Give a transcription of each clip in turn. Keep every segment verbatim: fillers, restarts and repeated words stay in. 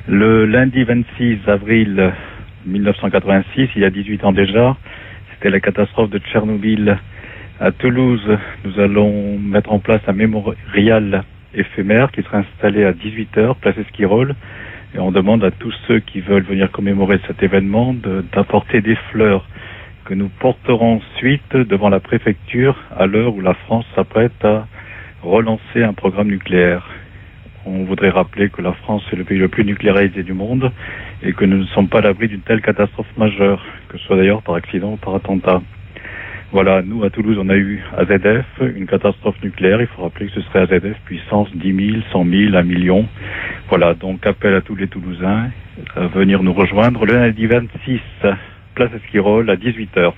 Le lundi vingt-six avril mille neuf cent quatre-vingt-six, il y a dix-huit ans déjà, c'était la catastrophe de Tchernobyl. À Toulouse, nous allons mettre en place un mémorial éphémère qui sera installé à dix-huit heures, place Esquirol. Et on demande à tous ceux qui veulent venir commémorer cet événement de, d'apporter des fleurs que nous porterons ensuite devant la préfecture à l'heure où la France s'apprête à relancer un programme nucléaire. On voudrait rappeler que la France est le pays le plus nucléarisé du monde et que nous ne sommes pas à l'abri d'une telle catastrophe majeure, que ce soit d'ailleurs par accident ou par attentat. Voilà, nous à Toulouse on a eu A Z F, une catastrophe nucléaire, il faut rappeler que ce serait A Z F puissance dix mille, cent mille, un million. Voilà, donc appel à tous les Toulousains à venir nous rejoindre le lundi vingt-six, place Esquirol à dix-huit heures.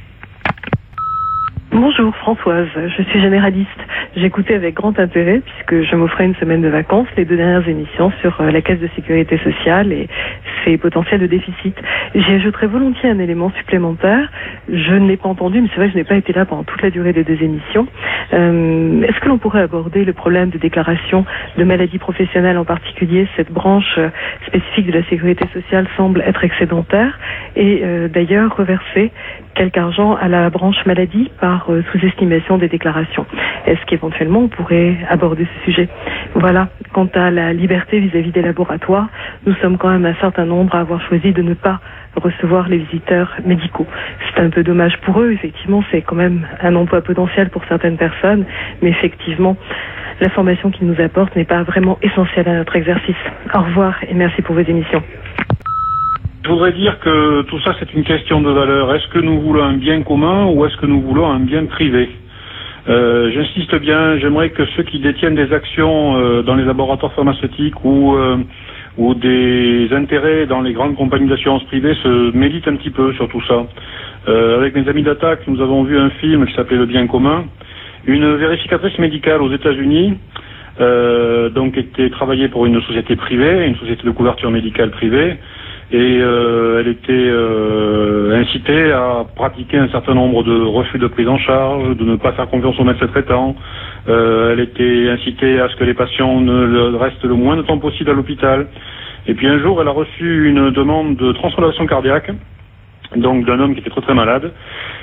Bonjour Françoise, je suis généraliste. J'écoutais avec grand intérêt, puisque je m'offrais une semaine de vacances, les deux dernières émissions sur la Caisse de Sécurité Sociale et ses potentiels de déficit. J'y ajouterai volontiers un élément supplémentaire. Je ne l'ai pas entendu, mais c'est vrai que je n'ai pas été là pendant toute la durée des deux émissions. Euh, est-ce que l'on pourrait aborder le problème de déclaration de maladies professionnelles en particulier? Cette branche spécifique de la Sécurité Sociale semble être excédentaire et euh, d'ailleurs reverser quelque argent à la branche maladie par euh, sous-estimation des déclarations. Est-ce qu'éventuellement on pourrait aborder ce sujet? Voilà. Quant à la liberté vis-à-vis des laboratoires, nous sommes quand même un certain nombre à avoir choisi de ne pas recevoir les visiteurs médicaux. C'est un peu dommage pour eux, effectivement, c'est quand même un emploi potentiel pour certaines personnes, mais effectivement, l'information qu'ils nous apportent n'est pas vraiment essentielle à notre exercice. Au revoir et merci pour vos émissions. Je voudrais dire que tout ça c'est une question de valeur. Est-ce que nous voulons un bien commun ou est-ce que nous voulons un bien privé? euh, J'insiste bien, j'aimerais que ceux qui détiennent des actions euh, dans les laboratoires pharmaceutiques ou, euh, ou des intérêts dans les grandes compagnies d'assurance privée se méditent un petit peu sur tout ça. Euh, avec mes amis d'attaque, nous avons vu un film qui s'appelait Le Bien commun. Une vérificatrice médicale aux États-Unis euh, donc était travaillée pour une société privée, une société de couverture médicale privée. Et euh, elle était euh, incitée à pratiquer un certain nombre de refus de prise en charge, de ne pas faire confiance au médecin traitant. Euh, elle était incitée à ce que les patients ne restent le moins de temps possible à l'hôpital. Et puis un jour, elle a reçu une demande de transplantation cardiaque, donc d'un homme qui était très très malade,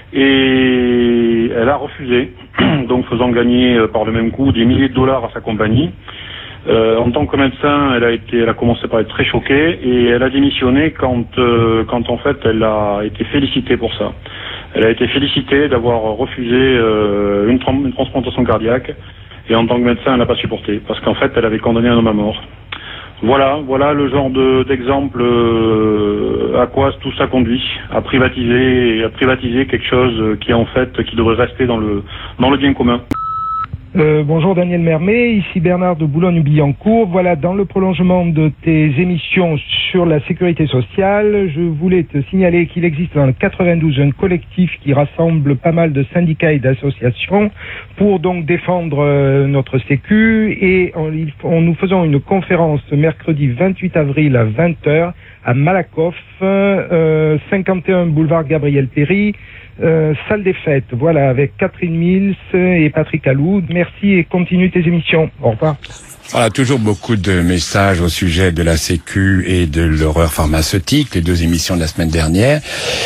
et elle a refusé, donc faisant gagner euh, par le même coup des milliers de dollars à sa compagnie. Euh, en tant que médecin, elle a été, elle a commencé par être très choquée et elle a démissionné quand, euh, quand en fait, elle a été félicitée pour ça. Elle a été félicitée d'avoir refusé euh, une, tra- une transplantation cardiaque et en tant que médecin, elle n'a pas supporté parce qu'en fait, elle avait condamné un homme à mort. Voilà, voilà le genre de, d'exemple euh, à quoi tout ça conduit, à privatiser, à privatiser quelque chose qui en fait, qui devrait rester dans le, dans le bien commun. Euh, bonjour Daniel Mermet, ici Bernard de Boulogne-Billancourt. Voilà, dans le prolongement de tes émissions sur la sécurité sociale, je voulais te signaler qu'il existe dans le quatre-vingt-douze un collectif qui rassemble pas mal de syndicats et d'associations pour donc défendre euh, notre sécu et on, on, nous faisons une conférence mercredi vingt-huit avril à vingt heures à Malakoff, euh, cinquante et un boulevard Gabriel Péry. Euh, salle des fêtes, voilà, avec Catherine Mills et Patrick Alloud. Merci et continue tes émissions. Au revoir. Voilà, toujours beaucoup de messages au sujet de la sécu et de l'horreur pharmaceutique, les deux émissions de la semaine dernière.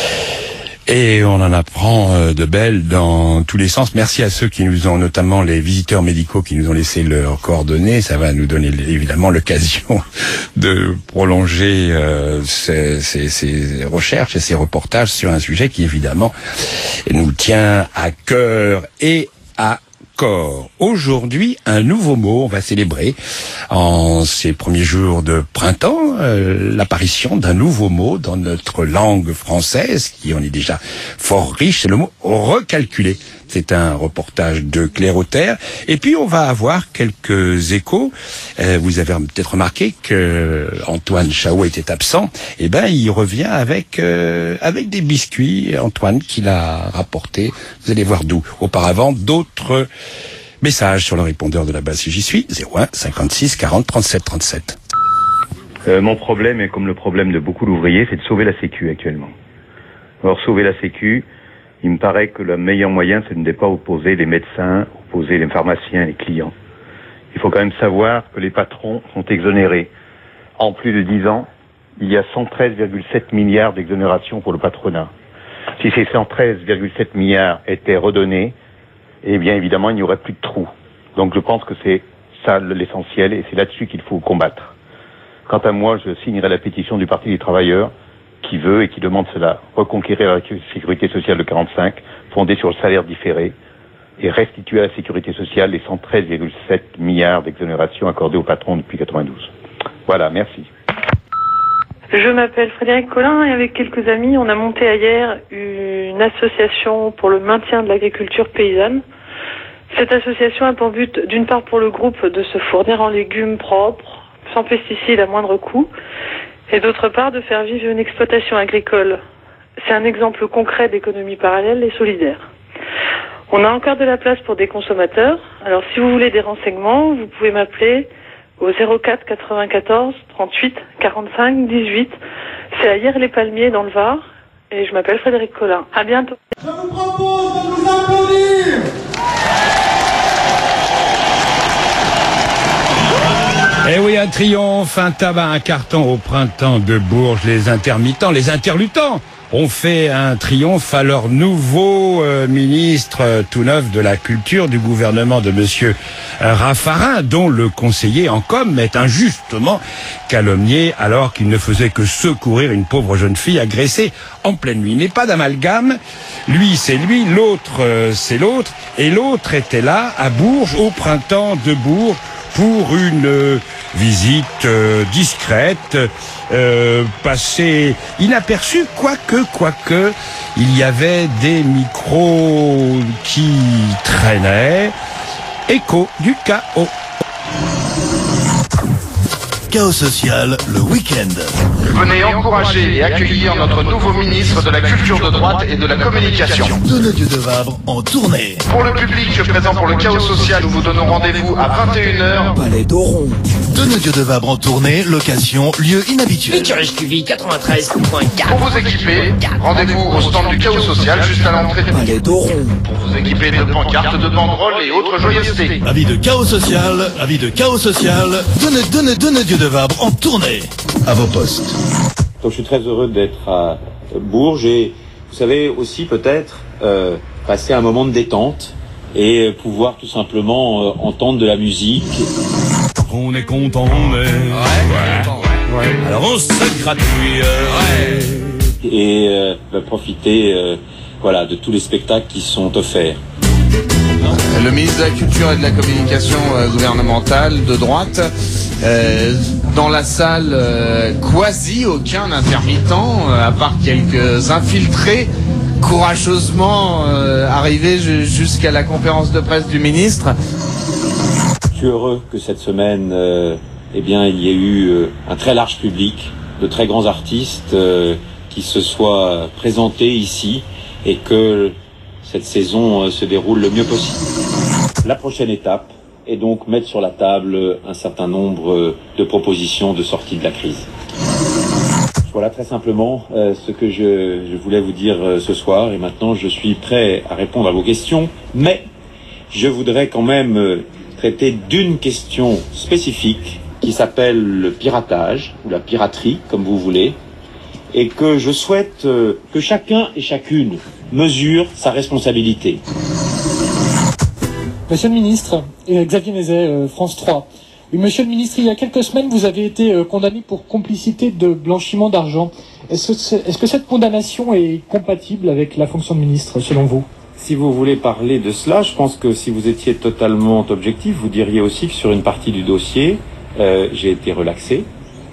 Et on en apprend de belles dans tous les sens. Merci à ceux qui nous ont, notamment les visiteurs médicaux qui nous ont laissé leurs coordonnées. Ça va nous donner évidemment l'occasion de prolonger euh, ces, ces, ces recherches et ces reportages sur un sujet qui évidemment nous tient à cœur et à corps. Aujourd'hui, un nouveau mot, on va célébrer en ces premiers jours de printemps euh, l'apparition d'un nouveau mot dans notre langue française qui en est déjà fort riche, c'est le mot recalculer. C'est un reportage de Claire Auter. Et puis on va avoir quelques échos. Euh, vous avez peut-être remarqué que Antoine Chao était absent. Eh ben, il revient avec euh, avec des biscuits. Antoine qui l'a rapporté. Vous allez voir d'où. Auparavant, d'autres messages sur le répondeur de la base. Si j'y suis, zéro un cinquante-six quarante trente-sept trente-sept. Euh, mon problème est comme le problème de beaucoup d'ouvriers, c'est de sauver la sécu actuellement. Alors sauver la sécu, il me paraît que le meilleur moyen, c'est de ne pas opposer les médecins, opposer les pharmaciens et les clients. Il faut quand même savoir que les patrons sont exonérés en plus de dix ans il y a cent treize virgule sept milliards d'exonération pour le patronat. Si ces cent treize virgule sept milliards étaient redonnés, eh bien évidemment il n'y aurait plus de trous. Donc je pense que c'est ça l'essentiel et c'est là-dessus qu'il faut combattre. Quant à moi, je signerai la pétition du Parti des travailleurs qui veut et qui demande cela, reconquérir la sécurité sociale de quarante-cinq, fondée sur le salaire différé, et restituer à la sécurité sociale les cent treize virgule sept milliards d'exonération accordées aux patrons depuis quatre-vingt-douze. Voilà, merci. Je m'appelle Frédéric Collin et avec quelques amis, on a monté hier une association pour le maintien de l'agriculture paysanne. Cette association a pour but, d'une part pour le groupe, de se fournir en légumes propres, sans pesticides à moindre coût, et d'autre part de faire vivre une exploitation agricole. C'est un exemple concret d'économie parallèle et solidaire. On a encore de la place pour des consommateurs. Alors si vous voulez des renseignements, vous pouvez m'appeler au zéro quatre quatre-vingt-quatorze trente-huit quarante-cinq dix-huit. C'est à Hyères-les-Palmiers dans le Var. Et je m'appelle Frédéric Collin. À bientôt. Je vous propose de nous applaudir. Eh oui, un triomphe, un tabac, un carton au printemps de Bourges. Les intermittents, les interluttants ont fait un triomphe à leur nouveau euh, ministre euh, tout neuf de la culture du gouvernement de monsieur euh, Raffarin, dont le conseiller en com est injustement calomnié alors qu'il ne faisait que secourir une pauvre jeune fille agressée en pleine nuit. Mais pas d'amalgame, lui c'est lui, l'autre euh, c'est l'autre, et l'autre était là à Bourges au printemps de Bourges pour une euh, visite euh, discrète, euh, passée inaperçue, quoique, quoique, il y avait des micros qui traînaient. Écho du chaos. Chaos social, le week-end. Venez encourager et accueillir notre nouveau ministre de la culture de droite et de la communication. Donnedieu de Vabre en tournée. Pour le public présent pour le chaos social, nous vous donnons rendez-vous à vingt et une heures. Palais d'Oron. Donnedieu de Vabre en tournée, location, lieu inhabituel. Écureuil Q V quatre-vingt-treize point quatre. Pour vous équiper, rendez-vous au stand du chaos social juste à l'entrée. Palais d'Oron. Pour vous équiper de pancartes, de banderoles et autres joyeusetés. Avis de chaos social, avis de chaos social, donne, donne, Donnedieu de Vabre en tournée. À vos postes. Donc je suis très heureux d'être à Bourges et vous savez aussi peut-être euh, passer un moment de détente et pouvoir tout simplement euh, entendre de la musique. On est content, on est... Ouais, ouais, ouais. Alors on se gratouille. Ouais. Et euh, bah, profiter euh, voilà, de tous les spectacles qui sont offerts. Le ministre de la Culture et de la Communication euh, gouvernementale de droite, euh, dans la salle, euh, quasi aucun intermittent, euh, à part quelques infiltrés, courageusement euh, arrivés jusqu'à la conférence de presse du ministre. Je suis heureux que cette semaine, euh, eh bien, il y ait eu euh, un très large public, de très grands artistes euh, qui se soient présentés ici et que cette saison euh, se déroule le mieux possible. La prochaine étape est donc mettre sur la table un certain nombre de propositions de sortie de la crise. Voilà très simplement euh, ce que je, je voulais vous dire euh, ce soir et maintenant je suis prêt à répondre à vos questions, mais je voudrais quand même euh, traiter d'une question spécifique qui s'appelle le piratage ou la piraterie comme vous voulez et que je souhaite euh, que chacun et chacune mesure sa responsabilité. Monsieur le ministre, Xavier Mézet, euh, France trois. Oui, monsieur le ministre, il y a quelques semaines, vous avez été euh, condamné pour complicité de blanchiment d'argent. Est-ce que, est-ce que cette condamnation est compatible avec la fonction de ministre, selon vous? Si vous voulez parler de cela, je pense que si vous étiez totalement objectif, vous diriez aussi que sur une partie du dossier, euh, j'ai été relaxé.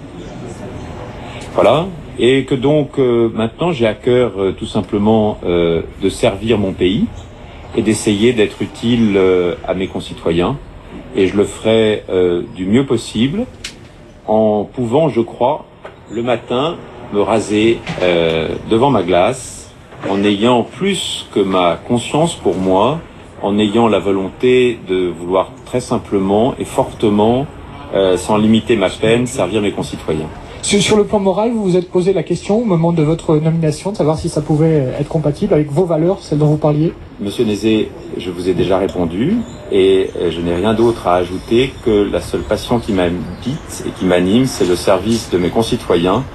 Voilà. Et que donc, euh, maintenant, j'ai à cœur euh, tout simplement euh, de servir mon pays et d'essayer d'être utile euh, à mes concitoyens. Et je le ferai euh, du mieux possible en pouvant, je crois, le matin, me raser euh, devant ma glace, en ayant plus que ma conscience pour moi, en ayant la volonté de vouloir très simplement et fortement, euh, sans limiter ma peine, servir mes concitoyens. Sur, sur le plan moral, vous vous êtes posé la question au moment de votre nomination, de savoir si ça pouvait être compatible avec vos valeurs, celles dont vous parliez? Monsieur Nézet, je vous ai déjà répondu et je n'ai rien d'autre à ajouter que la seule passion qui m'habite et qui m'anime, c'est le service de mes concitoyens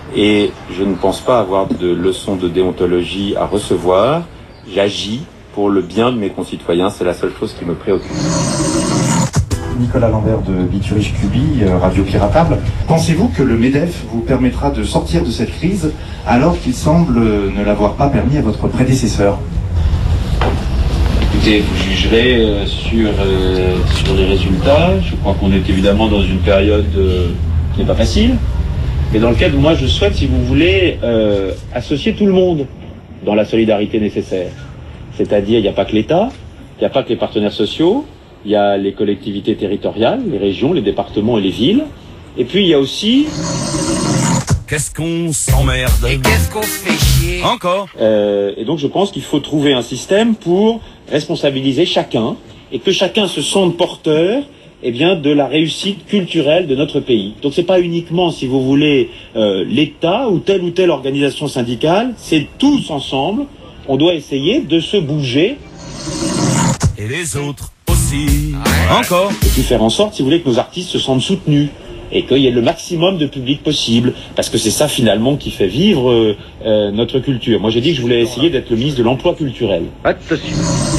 et je ne pense pas avoir de leçons de déontologie à recevoir. J'agis pour le bien de mes concitoyens, c'est la seule chose qui me préoccupe. Nicolas Lambert de Biturige Cubi, Radio Piratable. Pensez-vous que le MEDEF vous permettra de sortir de cette crise alors qu'il semble ne l'avoir pas permis à votre prédécesseur? Écoutez, vous jugerez euh, sur, euh, sur les résultats. Je crois qu'on est évidemment dans une période euh, qui n'est pas facile, mais dans laquelle moi je souhaite, si vous voulez, euh, associer tout le monde dans la solidarité nécessaire. C'est-à-dire, il n'y a pas que l'État, il n'y a pas que les partenaires sociaux, il y a les collectivités territoriales, les régions, les départements et les villes. Et puis il y a aussi... Qu'est-ce qu'on s'emmerde? Et qu'est-ce qu'on se fait chier? Encore euh, Et donc je pense qu'il faut trouver un système pour responsabiliser chacun, et que chacun se sente porteur eh bien, de la réussite culturelle de notre pays. Donc c'est pas uniquement, si vous voulez, euh, l'État ou telle ou telle organisation syndicale, c'est tous ensemble, on doit essayer de se bouger. Et les autres aussi. Ouais. Encore. Et puis faire en sorte, si vous voulez, que nos artistes se sentent soutenus et qu'il y ait le maximum de public possible, parce que c'est ça finalement qui fait vivre euh, euh, notre culture. Moi j'ai dit que je voulais essayer d'être le ministre de l'emploi culturel. Attention.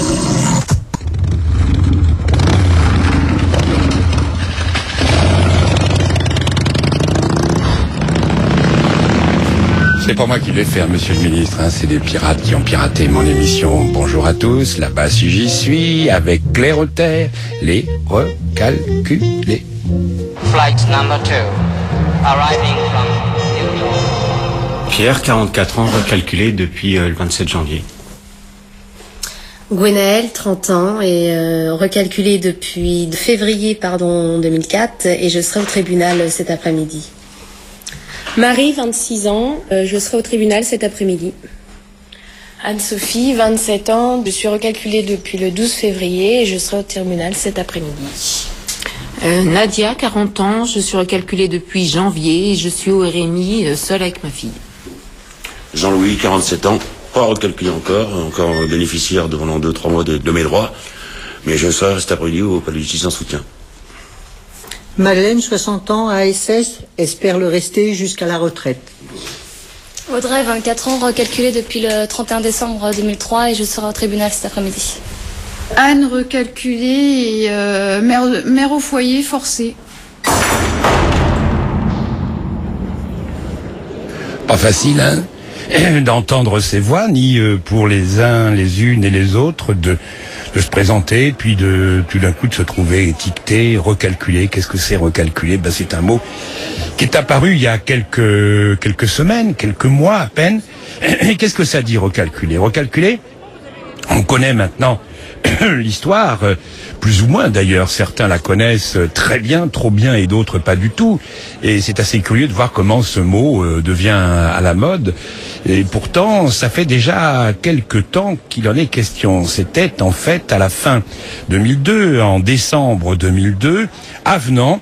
C'est pas moi qui vais faire, monsieur le ministre, hein, c'est des pirates qui ont piraté mon émission. Bonjour à tous, là-bas si j'y suis, avec Claire Auter, les recalculés. Flight number two, arriving from New York. Pierre, quarante-quatre ans, recalculé depuis euh, le vingt-sept janvier. Gwenaël, trente ans, et euh, recalculé depuis février pardon, deux mille quatre, et je serai au tribunal cet après-midi. Marie, vingt-six ans, euh, je serai au tribunal cet après-midi. Anne-Sophie, vingt-sept ans, je suis recalculée depuis le douze février et je serai au tribunal cet après-midi. Euh, Nadia, quarante ans, je suis recalculée depuis janvier et je suis au R M I euh, seule avec ma fille. Jean-Louis, quarante-sept ans, pas recalculé encore, encore bénéficiaire de pendant deux trois mois de, de mes droits, mais je serai cet après-midi au palais de justice en soutien. Madeleine, soixante ans, A S S, espère le rester jusqu'à la retraite. Audrey, vingt-quatre ans, recalculée depuis le trente et un décembre deux mille trois et je serai au tribunal cet après-midi. Anne, recalculée et euh, mère, mère au foyer, forcée. Pas facile, hein, d'entendre ces voix, ni euh, pour les uns, les unes et les autres, de... de se présenter, puis de tout d'un coup de se trouver étiqueté, recalculé. Qu'est-ce que c'est recalculer? Ben, c'est un mot qui est apparu il y a quelques quelques semaines, quelques mois à peine. Et qu'est-ce que ça dit recalculer? Recalculer, on connaît maintenant l'histoire, plus ou moins d'ailleurs. Certains la connaissent très bien, trop bien, et d'autres pas du tout. Et c'est assez curieux de voir comment ce mot euh, devient à la mode. Et pourtant, ça fait déjà quelque temps qu'il en est question. C'était en fait à la fin deux mille deux, en décembre deux mille deux, avenant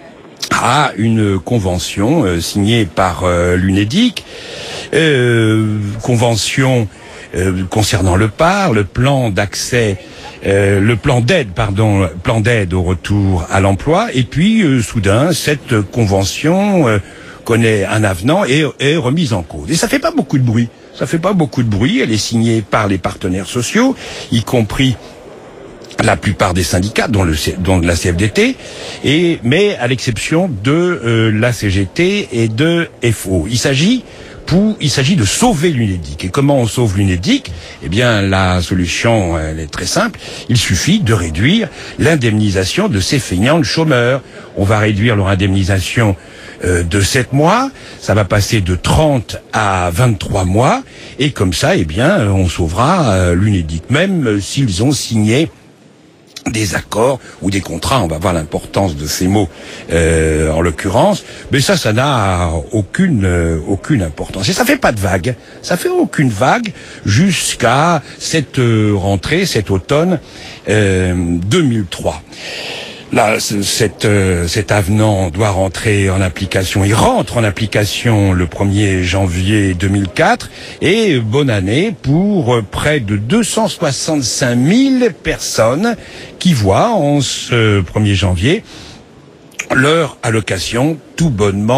à une convention euh, signée par euh, l'UNEDIC, euh, convention euh, concernant le P A R, le plan d'accès, euh, le plan d'aide, pardon, plan d'aide au retour à l'emploi, et puis euh, soudain cette convention euh, connaît un avenant et est remise en cause. Et ça fait pas beaucoup de bruit. Ça fait pas beaucoup de bruit. Elle est signée par les partenaires sociaux, y compris la plupart des syndicats, dont, le, dont la C F D T, et, mais à l'exception de euh, la C G T et de F O. Il s'agit pour, il s'agit de sauver l'UNEDIC. Et comment on sauve l'UNEDIC? Eh bien, la solution, elle est très simple. Il suffit de réduire l'indemnisation de ces feignants de chômeurs. On va réduire leur indemnisation euh, de sept mois. Ça va passer de trente à vingt-trois mois. Et comme ça, eh bien, on sauvera euh, l'UNEDIC. Même euh, s'ils ont signé des accords ou des contrats, on va voir l'importance de ces mots euh, en l'occurrence, mais ça, ça n'a aucune euh, aucune importance. Et ça fait pas de vague, ça fait aucune vague jusqu'à cette euh, rentrée, cet automne euh, deux mille trois. Là, cette, euh, cet avenant doit rentrer en application. Il rentre en application le premier janvier deux mille quatre. Et bonne année pour près de deux cent soixante-cinq mille personnes qui voient en ce premier janvier leur allocation tout bonnement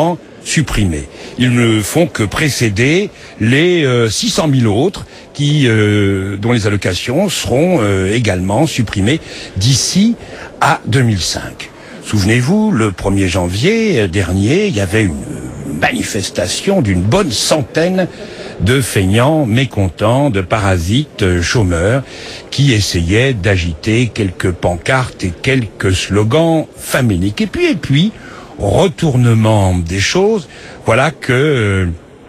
supprimés. Ils ne font que précéder les euh, six cent mille autres qui, euh, dont les allocations seront euh, également supprimées d'ici à deux mille cinq. Souvenez-vous, le premier janvier dernier, il y avait une manifestation d'une bonne centaine de feignants mécontents, de parasites chômeurs qui essayaient d'agiter quelques pancartes et quelques slogans faméliques. Et puis, et puis, retournement des choses, voilà que euh,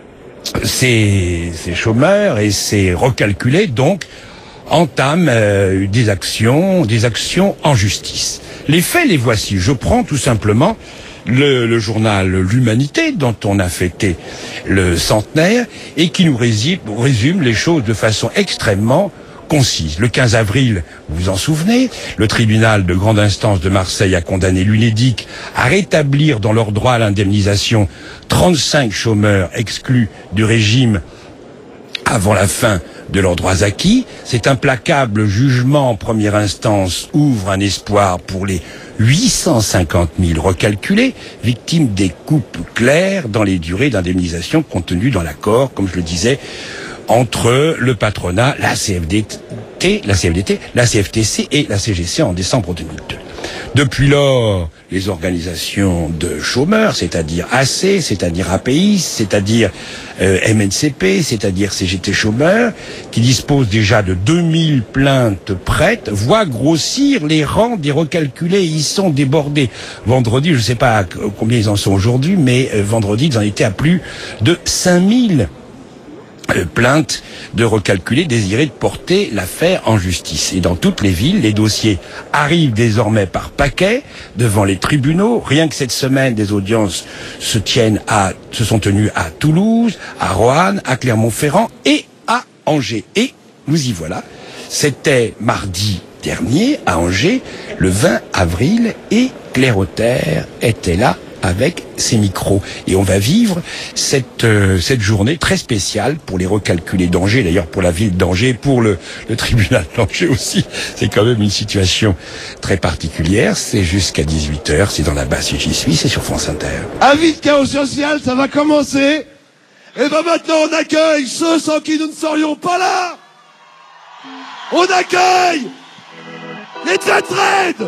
ces, ces chômeurs et ces recalculés, donc, entament euh, des actions, des actions en justice. Les faits, les voici. Je prends tout simplement le, le journal L'Humanité, dont on a fêté le centenaire, et qui nous résume, résume les choses de façon extrêmement concise. Le quinze avril, vous vous en souvenez, le tribunal de grande instance de Marseille a condamné l'Unédic à rétablir dans leur droit à l'indemnisation trente-cinq chômeurs exclus du régime avant la fin de leurs droits acquis. Cet implacable jugement en première instance ouvre un espoir pour les huit cent cinquante mille recalculés, victimes des coupes claires dans les durées d'indemnisation contenues dans l'accord, comme je le disais, entre le patronat, la C F D T, la C F D T, la C F T C et la C G C en décembre deux mille deux. Depuis lors, les organisations de chômeurs, c'est-à-dire A C, c'est-à-dire A P I, c'est-à-dire euh, M N C P, c'est-à-dire C G T chômeurs, qui disposent déjà de deux mille plaintes prêtes, voient grossir les rangs des recalculés. Ils sont débordés. Vendredi, je ne sais pas combien ils en sont aujourd'hui, mais euh, vendredi, ils en étaient à plus de cinq mille. Plainte de recalculés désirés de porter l'affaire en justice. Et dans toutes les villes, les dossiers arrivent désormais par paquets devant les tribunaux. Rien que cette semaine, des audiences se tiennent à, se sont tenues à Toulouse, à Roanne, à Clermont-Ferrand et à Angers. Et nous y voilà. C'était mardi dernier à Angers, le vingt avril, et Claire Auter était là avec ses micros. Et on va vivre cette euh, cette journée très spéciale pour les recalculés d'Angers, d'ailleurs pour la ville d'Angers, pour le, le tribunal d'Angers aussi. C'est quand même une situation très particulière. C'est jusqu'à dix-huit heures, c'est dans la basse et j'y suis, c'est sur France Inter. Avis de chaos social, ça va commencer. Et ben maintenant on accueille ceux sans qui nous ne serions pas là. On accueille les traites.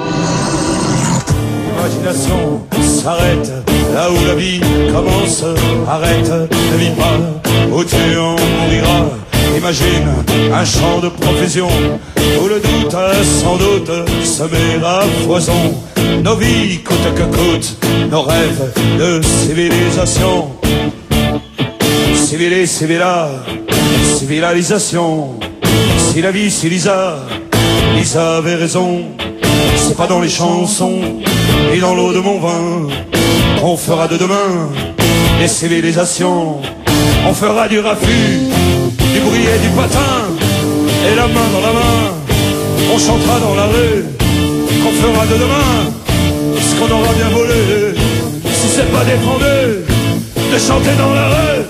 L'imagination s'arrête là où la vie commence. Arrête, ne vis pas, où tu en mourras. Imagine un champ de profusion où le doute sans doute semer à foison. Nos vies coûte que coûte, nos rêves de civilisation. Civilis, civila, civilisation. Si la vie, c'est Lisa, Lisa avait raison. C'est pas dans les chansons et dans l'eau de mon vin qu'on fera de demain des civilisations. On fera du raffut, du bruit et du patin, et la main dans la main, on chantera dans la rue. Qu'on fera de demain ce qu'on aura bien volé, si c'est pas défendu de chanter dans la rue.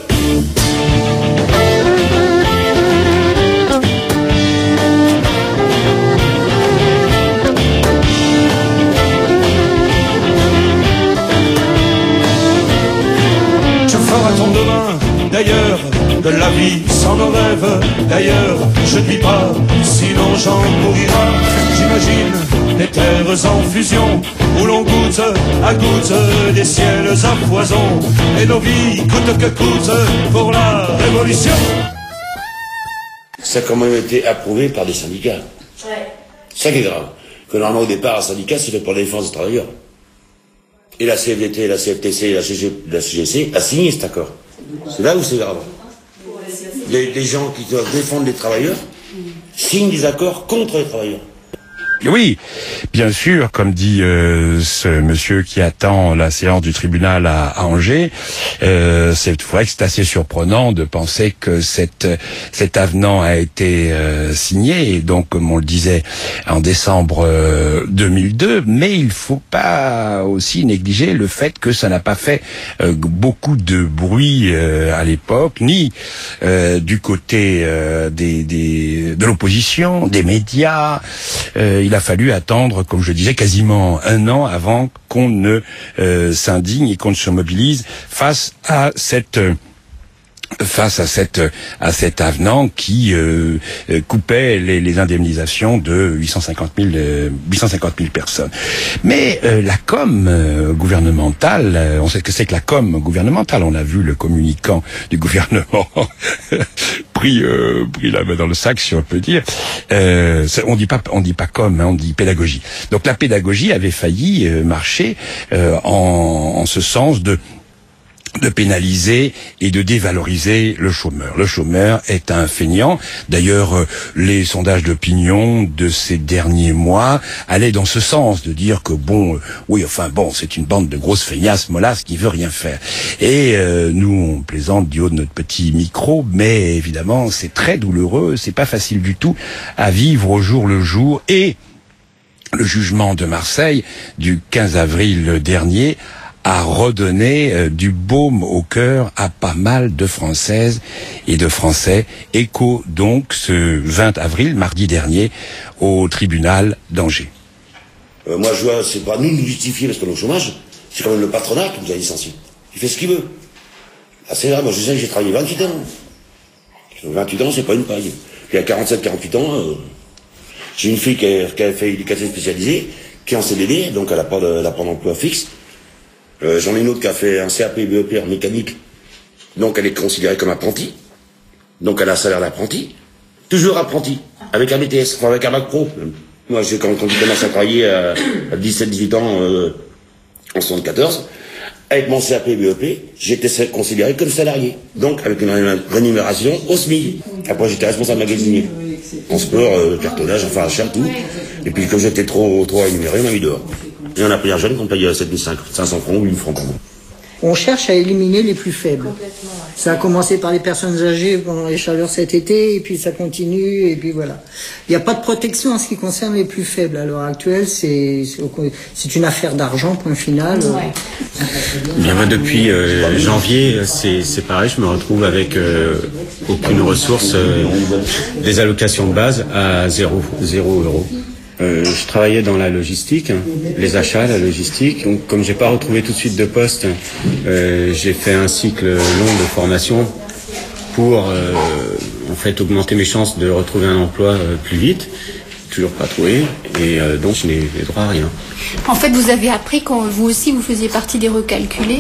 Ton demain, d'ailleurs, de la vie sans nos rêves, d'ailleurs, je ne vis pas, sinon j'en mourira. J'imagine des terres en fusion, où l'on goûte à goutte des ciels à poison, et nos vies coûtent que coûte pour la révolution. Ça a quand même été approuvé par des syndicats. Ouais. Ça qui est grave. Que normalement au départ, un syndicat, c'est fait pour la défense des travailleurs. Et la C F D T, la C F T C, la C G C a signé cet accord. C'est là où c'est grave. Les, les gens qui doivent défendre les travailleurs signent des accords contre les travailleurs. Oui, bien sûr, comme dit euh, ce monsieur qui attend la séance du tribunal à, à Angers, euh, c'est vrai que c'est assez surprenant de penser que cette, cet avenant a été euh, signé, et donc comme on le disait en décembre euh, deux mille deux, mais il faut pas aussi négliger le fait que ça n'a pas fait euh, beaucoup de bruit euh, à l'époque, ni euh, du côté euh, des, des, de l'opposition, des médias. Euh, il il a fallu attendre, comme je disais, quasiment un an avant qu'on ne euh, s'indigne et qu'on ne se mobilise face à cette euh, face à cette à cet avenant qui euh, coupait les, les indemnisations de huit cent cinquante mille personnes. Mais euh, la com euh, gouvernementale, euh, on sait ce que c'est que la com gouvernementale. On a vu le communicant du gouvernement pris euh, pris la main dans le sac, si on peut dire. Euh, on dit pas on dit pas com, hein, on dit pédagogie. Donc la pédagogie avait failli euh, marcher euh, en, en ce sens de de pénaliser et de dévaloriser le chômeur. Le chômeur est un feignant. D'ailleurs, euh, les sondages d'opinion de ces derniers mois allaient dans ce sens, de dire que bon, euh, oui, enfin bon, c'est une bande de grosses feignasses mollasses qui veut rien faire. Et euh, nous, on plaisante du haut de notre petit micro, mais évidemment, c'est très douloureux, c'est pas facile du tout à vivre au jour le jour. Et le jugement de Marseille du quinze avril dernier a redonné euh, du baume au cœur à pas mal de Françaises et de Français. Écho donc ce vingt avril, mardi dernier, au tribunal d'Angers. Euh, moi, je vois, c'est pas nous nous justifier parce qu'on est au chômage, c'est quand même le patronat qui nous a licenciés. Il fait ce qu'il veut. Ah, c'est là, moi je sais que j'ai travaillé vingt-huit ans. vingt-huit ans, c'est pas une paille. Puis à quarante-sept quarante-huit ans, euh, j'ai une fille qui a, qui a fait éducation spécialisée, qui est en C D D, donc elle n'a pas de, elle a pas d'emploi fixe. Euh, j'en ai une autre qui a fait un C A P B E P en mécanique, donc elle est considérée comme apprentie, donc elle a un salaire d'apprenti, toujours apprenti, avec un B T S, enfin avec un bac pro. Moi, j'ai, quand, quand j'ai commencé à travailler à, à dix-sept dix-huit ans, euh, en soixante-quatorze, avec mon C A P B E P, j'étais considéré comme salarié, donc avec une rémunération au S M I. Après, j'étais responsable magasinier, en sport, euh, cartonnage, enfin, achat, tout. Et puis, comme j'étais trop, trop rémunéré, on m'a mis dehors. Et on a pris un jeune qu'on paye sept mille cinq cents francs ou mille francs par mois. On cherche à éliminer les plus faibles. Ça a commencé par les personnes âgées pendant les chaleurs cet été, et puis ça continue, et puis voilà. Il n'y a pas de protection en ce qui concerne les plus faibles. À l'heure actuelle, c'est, c'est une affaire d'argent, point final. Ouais. Bien, moi, depuis euh, janvier, c'est, c'est pareil, je me retrouve avec euh, aucune ressource, euh, des allocations de base à zéro, zéro euro. Euh, je travaillais dans la logistique, les achats, la logistique. Donc, comme j'ai pas retrouvé tout de suite de poste, euh, j'ai fait un cycle long de formation pour, euh, en fait, augmenter mes chances de retrouver un emploi euh, plus vite. Toujours pas trouvé, et euh, donc je n'ai droit à rien. En fait, vous avez appris quand vous aussi vous faisiez partie des recalculés.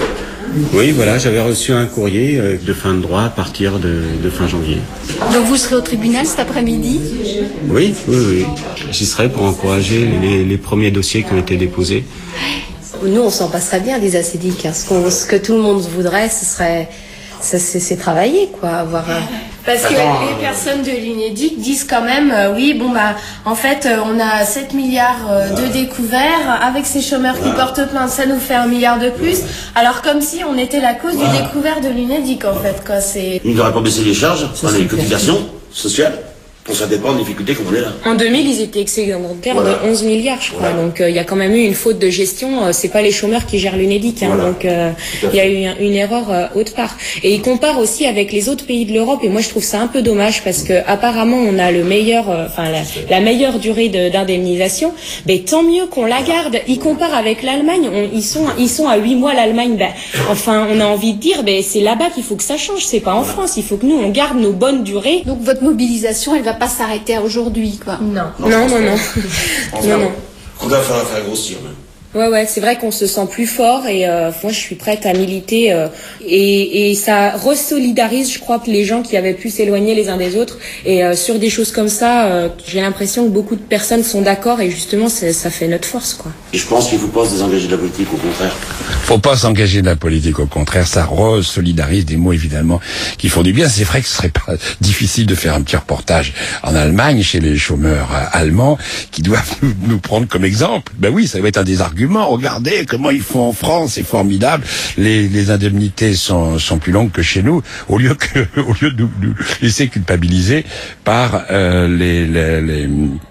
Oui, voilà, j'avais reçu un courrier euh, de fin de droit à partir de, de fin janvier. Donc vous serez au tribunal cet après-midi ? Oui, oui, oui. J'y serai pour encourager les, les premiers dossiers qui ont été déposés. Nous, on s'en passerait bien des acédiques. Hein. Ce, qu'on, ce que tout le monde voudrait, ce serait, c'est, c'est travailler, quoi, avoir un... Parce que les personnes de l'UNEDIC disent quand même, euh, oui, bon bah, en fait, euh, on a sept milliards euh, de découverts, avec ces chômeurs qui portent plainte, ça nous fait un milliard de plus, alors comme si on était la cause du découvert de l'UNEDIC, en fait, quoi, c'est... Il n'aurait pas baissé les charges, enfin, les cotisations sociales, pour ça dépend des difficultés qu'on est là. En deux mille, ils étaient excédentaires Voilà. de onze milliards, je crois. Voilà. Donc, il euh, y a quand même eu une faute de gestion. Euh, c'est pas les chômeurs qui gèrent l'UNEDIC. Hein, Voilà. donc, il euh, y a eu un, une erreur euh, autre part. Et ils comparent aussi avec les autres pays de l'Europe. Et moi, je trouve ça un peu dommage parce que apparemment, on a le meilleur, enfin, euh, la, la meilleure durée de, d'indemnisation. Mais tant mieux qu'on la garde. Ils comparent avec l'Allemagne. On, ils sont, ils sont à huit mois l'Allemagne. Ben, enfin, on a envie de dire, ben, c'est là-bas qu'il faut que ça change. C'est pas en France. Il faut que nous, on garde nos bonnes durées. Donc votre mobilisation, elle va pas s'arrêter aujourd'hui, quoi. Non, non, non, non. non, non. On va falloir faire grossir, même. Ouais, ouais, c'est vrai qu'on se sent plus fort et euh, moi je suis prête à militer euh, et, et ça resolidarise, je crois, que les gens qui avaient pu s'éloigner les uns des autres et euh, sur des choses comme ça, euh, j'ai l'impression que beaucoup de personnes sont d'accord et justement ça fait notre force, quoi. Et je pense qu'il ne faut pas se désengager de la politique, au contraire. Faut pas s'engager de la politique, au contraire, ça resolidarise, des mots évidemment qui font du bien. C'est vrai que ce serait pas difficile de faire un petit reportage en Allemagne chez les chômeurs euh, allemands qui doivent nous, nous prendre comme exemple. Ben oui, ça va être un des arguments. Regardez comment ils font en France, c'est formidable. Les, les indemnités sont, sont plus longues que chez nous. Au lieu que, au lieu de nous, nous laisser culpabiliser par euh, les, les, les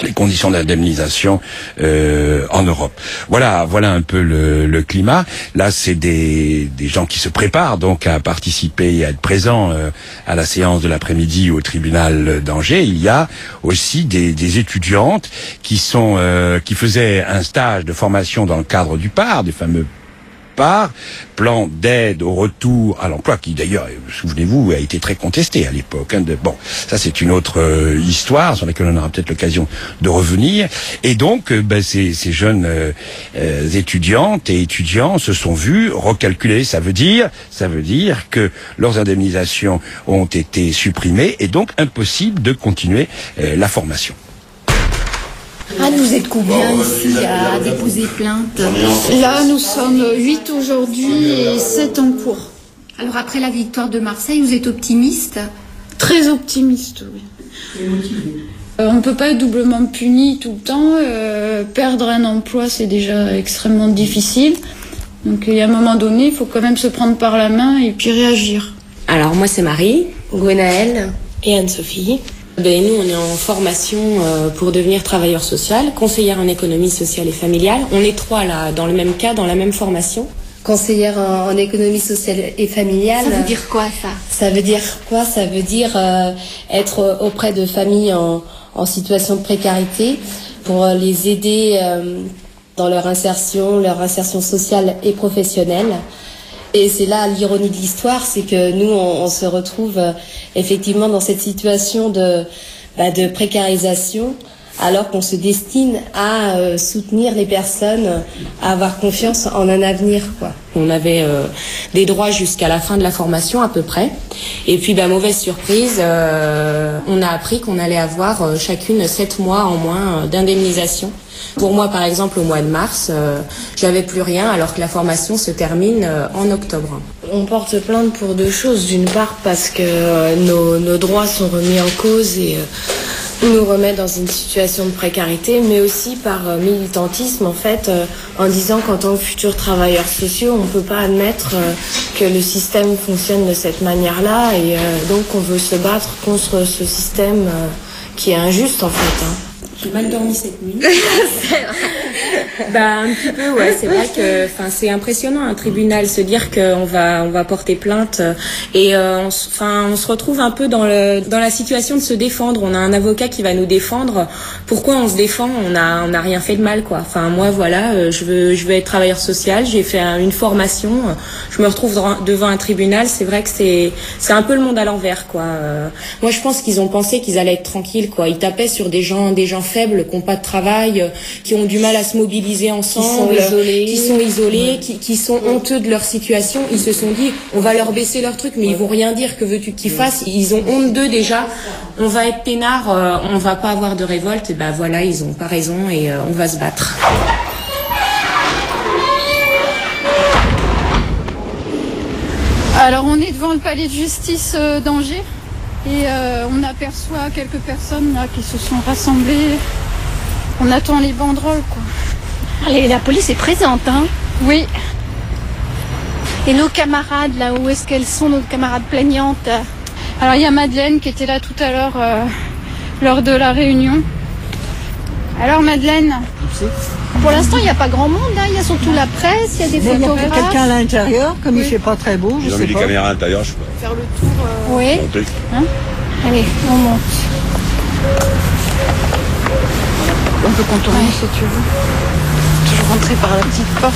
les conditions d'indemnisation euh, en Europe. Voilà, voilà un peu le, le climat. Là, c'est des, des gens qui se préparent donc à participer et à être présents euh, à la séance de l'après-midi au tribunal d'Angers. Il y a aussi des, des étudiantes qui sont euh, qui faisaient un stage de formation dans le cadre du P A R, du fameux P A R, plan d'aide au retour à l'emploi, qui d'ailleurs, souvenez-vous, a été très contesté à l'époque. Hein, de, bon, ça c'est une autre euh, histoire sur laquelle on aura peut-être l'occasion de revenir. Et donc, euh, ben, ces, ces jeunes euh, euh, étudiantes et étudiants se sont vus recalculer. Ça veut dire, ça veut dire que leurs indemnisations ont été supprimées et donc impossible de continuer euh, la formation. Anne, vous êtes combien ici à déposer plainte? Là, nous sommes huit aujourd'hui et sept en cours. Alors après la victoire de Marseille, vous êtes optimiste? Très optimiste, oui. Euh, on ne peut pas être doublement puni tout le temps. Euh, perdre un emploi, c'est déjà extrêmement difficile. Donc il y a un moment donné, il faut quand même se prendre par la main et puis réagir. Alors moi, c'est Marie, Gwenaëlle et Anne-Sophie. Ben, nous, on est en formation euh, pour devenir travailleur social, conseillère en économie sociale et familiale. On est trois là, dans le même cas, dans la même formation. Conseillère en, en économie sociale et familiale. Ça veut dire quoi, ça? Ça veut dire quoi? Ça veut dire euh, être auprès de familles en, en situation de précarité pour les aider euh, dans leur insertion, leur insertion sociale et professionnelle. Et c'est là l'ironie de l'histoire, c'est que nous, on, on se retrouve euh, effectivement dans cette situation de, bah, de précarisation, alors qu'on se destine à euh, soutenir les personnes, à avoir confiance en un avenir, quoi. On avait euh, des droits jusqu'à la fin de la formation à peu près. Et puis, bah, mauvaise surprise, euh, on a appris qu'on allait avoir euh, chacune sept mois en moins euh, d'indemnisation. Pour moi, par exemple, au mois de mars, euh, j'avais plus rien, alors que la formation se termine euh, en octobre. On porte plainte pour deux choses. D'une part, parce que euh, nos, nos droits sont remis en cause et euh, nous remet dans une situation de précarité, mais aussi par euh, militantisme, en fait, euh, en disant qu'en tant que futurs travailleurs sociaux, on ne peut pas admettre euh, que le système fonctionne de cette manière-là, et euh, donc on veut se battre contre ce système euh, qui est injuste, en fait. Hein. J'ai mal dormi cette nuit. Bah un petit peu, ouais. C'est vrai que, enfin, c'est impressionnant un tribunal, se dire qu'on va, on va porter plainte et euh, enfin, on, on se retrouve un peu dans le, dans la situation de se défendre. On a un avocat qui va nous défendre. Pourquoi on se défend? On a, on a rien fait de mal, quoi. Enfin, moi, voilà, je veux, je veux être travailleur social. J'ai fait un, une formation. Je me retrouve devant un tribunal. C'est vrai que c'est, c'est un peu le monde à l'envers, quoi. Euh, moi, je pense qu'ils ont pensé qu'ils allaient être tranquilles, quoi. Ils tapaient sur des gens, des gens faibles, qui n'ont pas de travail, qui ont du mal à se mobiliser ensemble, qui sont isolés, qui, sont, isolés, ouais. qui, qui sont ouais. honteux de leur situation. Ils se sont dit, on va leur baisser leur truc, mais ouais. ils vont rien dire, que veux-tu qu'ils fassent? Ils ont honte d'eux déjà. On va être peinards, euh, on va pas avoir de révolte. Et ben voilà, ils ont pas raison et euh, on va se battre. Alors on est devant le palais de justice euh, d'Angers. Et euh, on aperçoit quelques personnes là qui se sont rassemblées. On attend les banderoles, quoi. Allez, la police est présente, hein? Oui. Et nos camarades, là, où est-ce qu'elles sont, nos camarades plaignantes? Alors il y a Madeleine qui était là tout à l'heure euh, lors de la réunion. Alors Madeleine? Pour l'instant, il n'y a pas grand monde, hein. Il y a surtout la presse, il y a des Mais photographes. Il y a quelqu'un à l'intérieur, comme oui. il ne fait pas très beau, je Ils ont sais mis pas. des caméras à l'intérieur, je sais pas. Faire le tour. Euh... Oui. Monter. Hein? Allez, on monte. On peut contourner ouais. si tu veux. Toujours rentrer par la petite porte.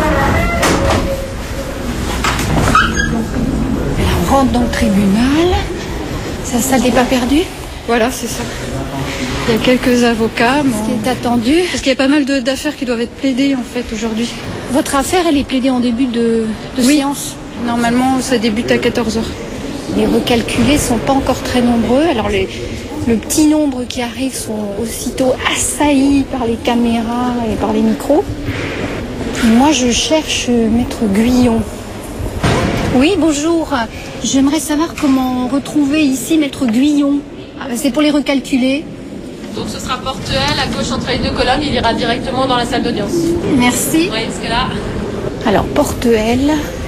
Et là, on rentre dans le tribunal. Ça, ça n'est pas perdu? Voilà, c'est ça. Il y a quelques avocats. Ce qui est attendu. Parce qu'il y a pas mal de, d'affaires qui doivent être plaidées en fait aujourd'hui. Votre affaire, elle est plaidée en début de, de oui. séance? Normalement, ça débute à quatorze heures. Les recalculés sont pas encore très nombreux. Alors les, le petit nombre qui arrive sont aussitôt assaillis par les caméras et par les micros. Puis moi, je cherche Maître Guyon. Oui, bonjour. J'aimerais savoir comment retrouver ici Maître Guyon. Ah, c'est pour les recalculer. Donc ce sera Portuel, à gauche entre les deux colonnes, il ira directement dans la salle d'audience. Merci. Oui, parce que là... Alors, Portuel.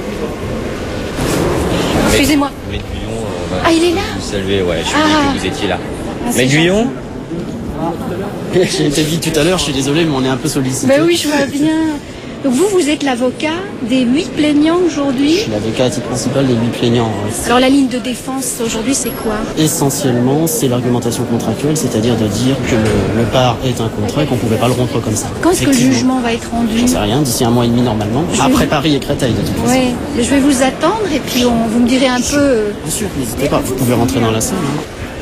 Excusez-moi. Maître Guyon, euh, ah, il est là? Vous saluez, ouais, je suis ah. dit que vous étiez là. Ah, Maître Guyon? J'ai été dit tout à l'heure, je suis désolé, mais on est un peu sollicité. Ben oui, je vois bien. Donc vous, vous êtes l'avocat des huit plaignants aujourd'hui. Je suis l'avocat à titre principal des huit plaignants. Ouais. Alors la ligne de défense aujourd'hui, c'est quoi? Essentiellement, c'est l'argumentation contractuelle, c'est-à-dire de dire que le, le par est un contrat et qu'on ne pouvait pas le rompre comme ça. Quand est-ce que le jugement va être rendu? J'en sais rien, d'ici un mois et demi normalement. Je Après vais... Paris et Créteil de toute façon. Oui, je vais vous attendre et puis on, vous me direz un peu... Bien sûr, n'hésitez pas, vous pouvez rentrer dans la salle. Hein.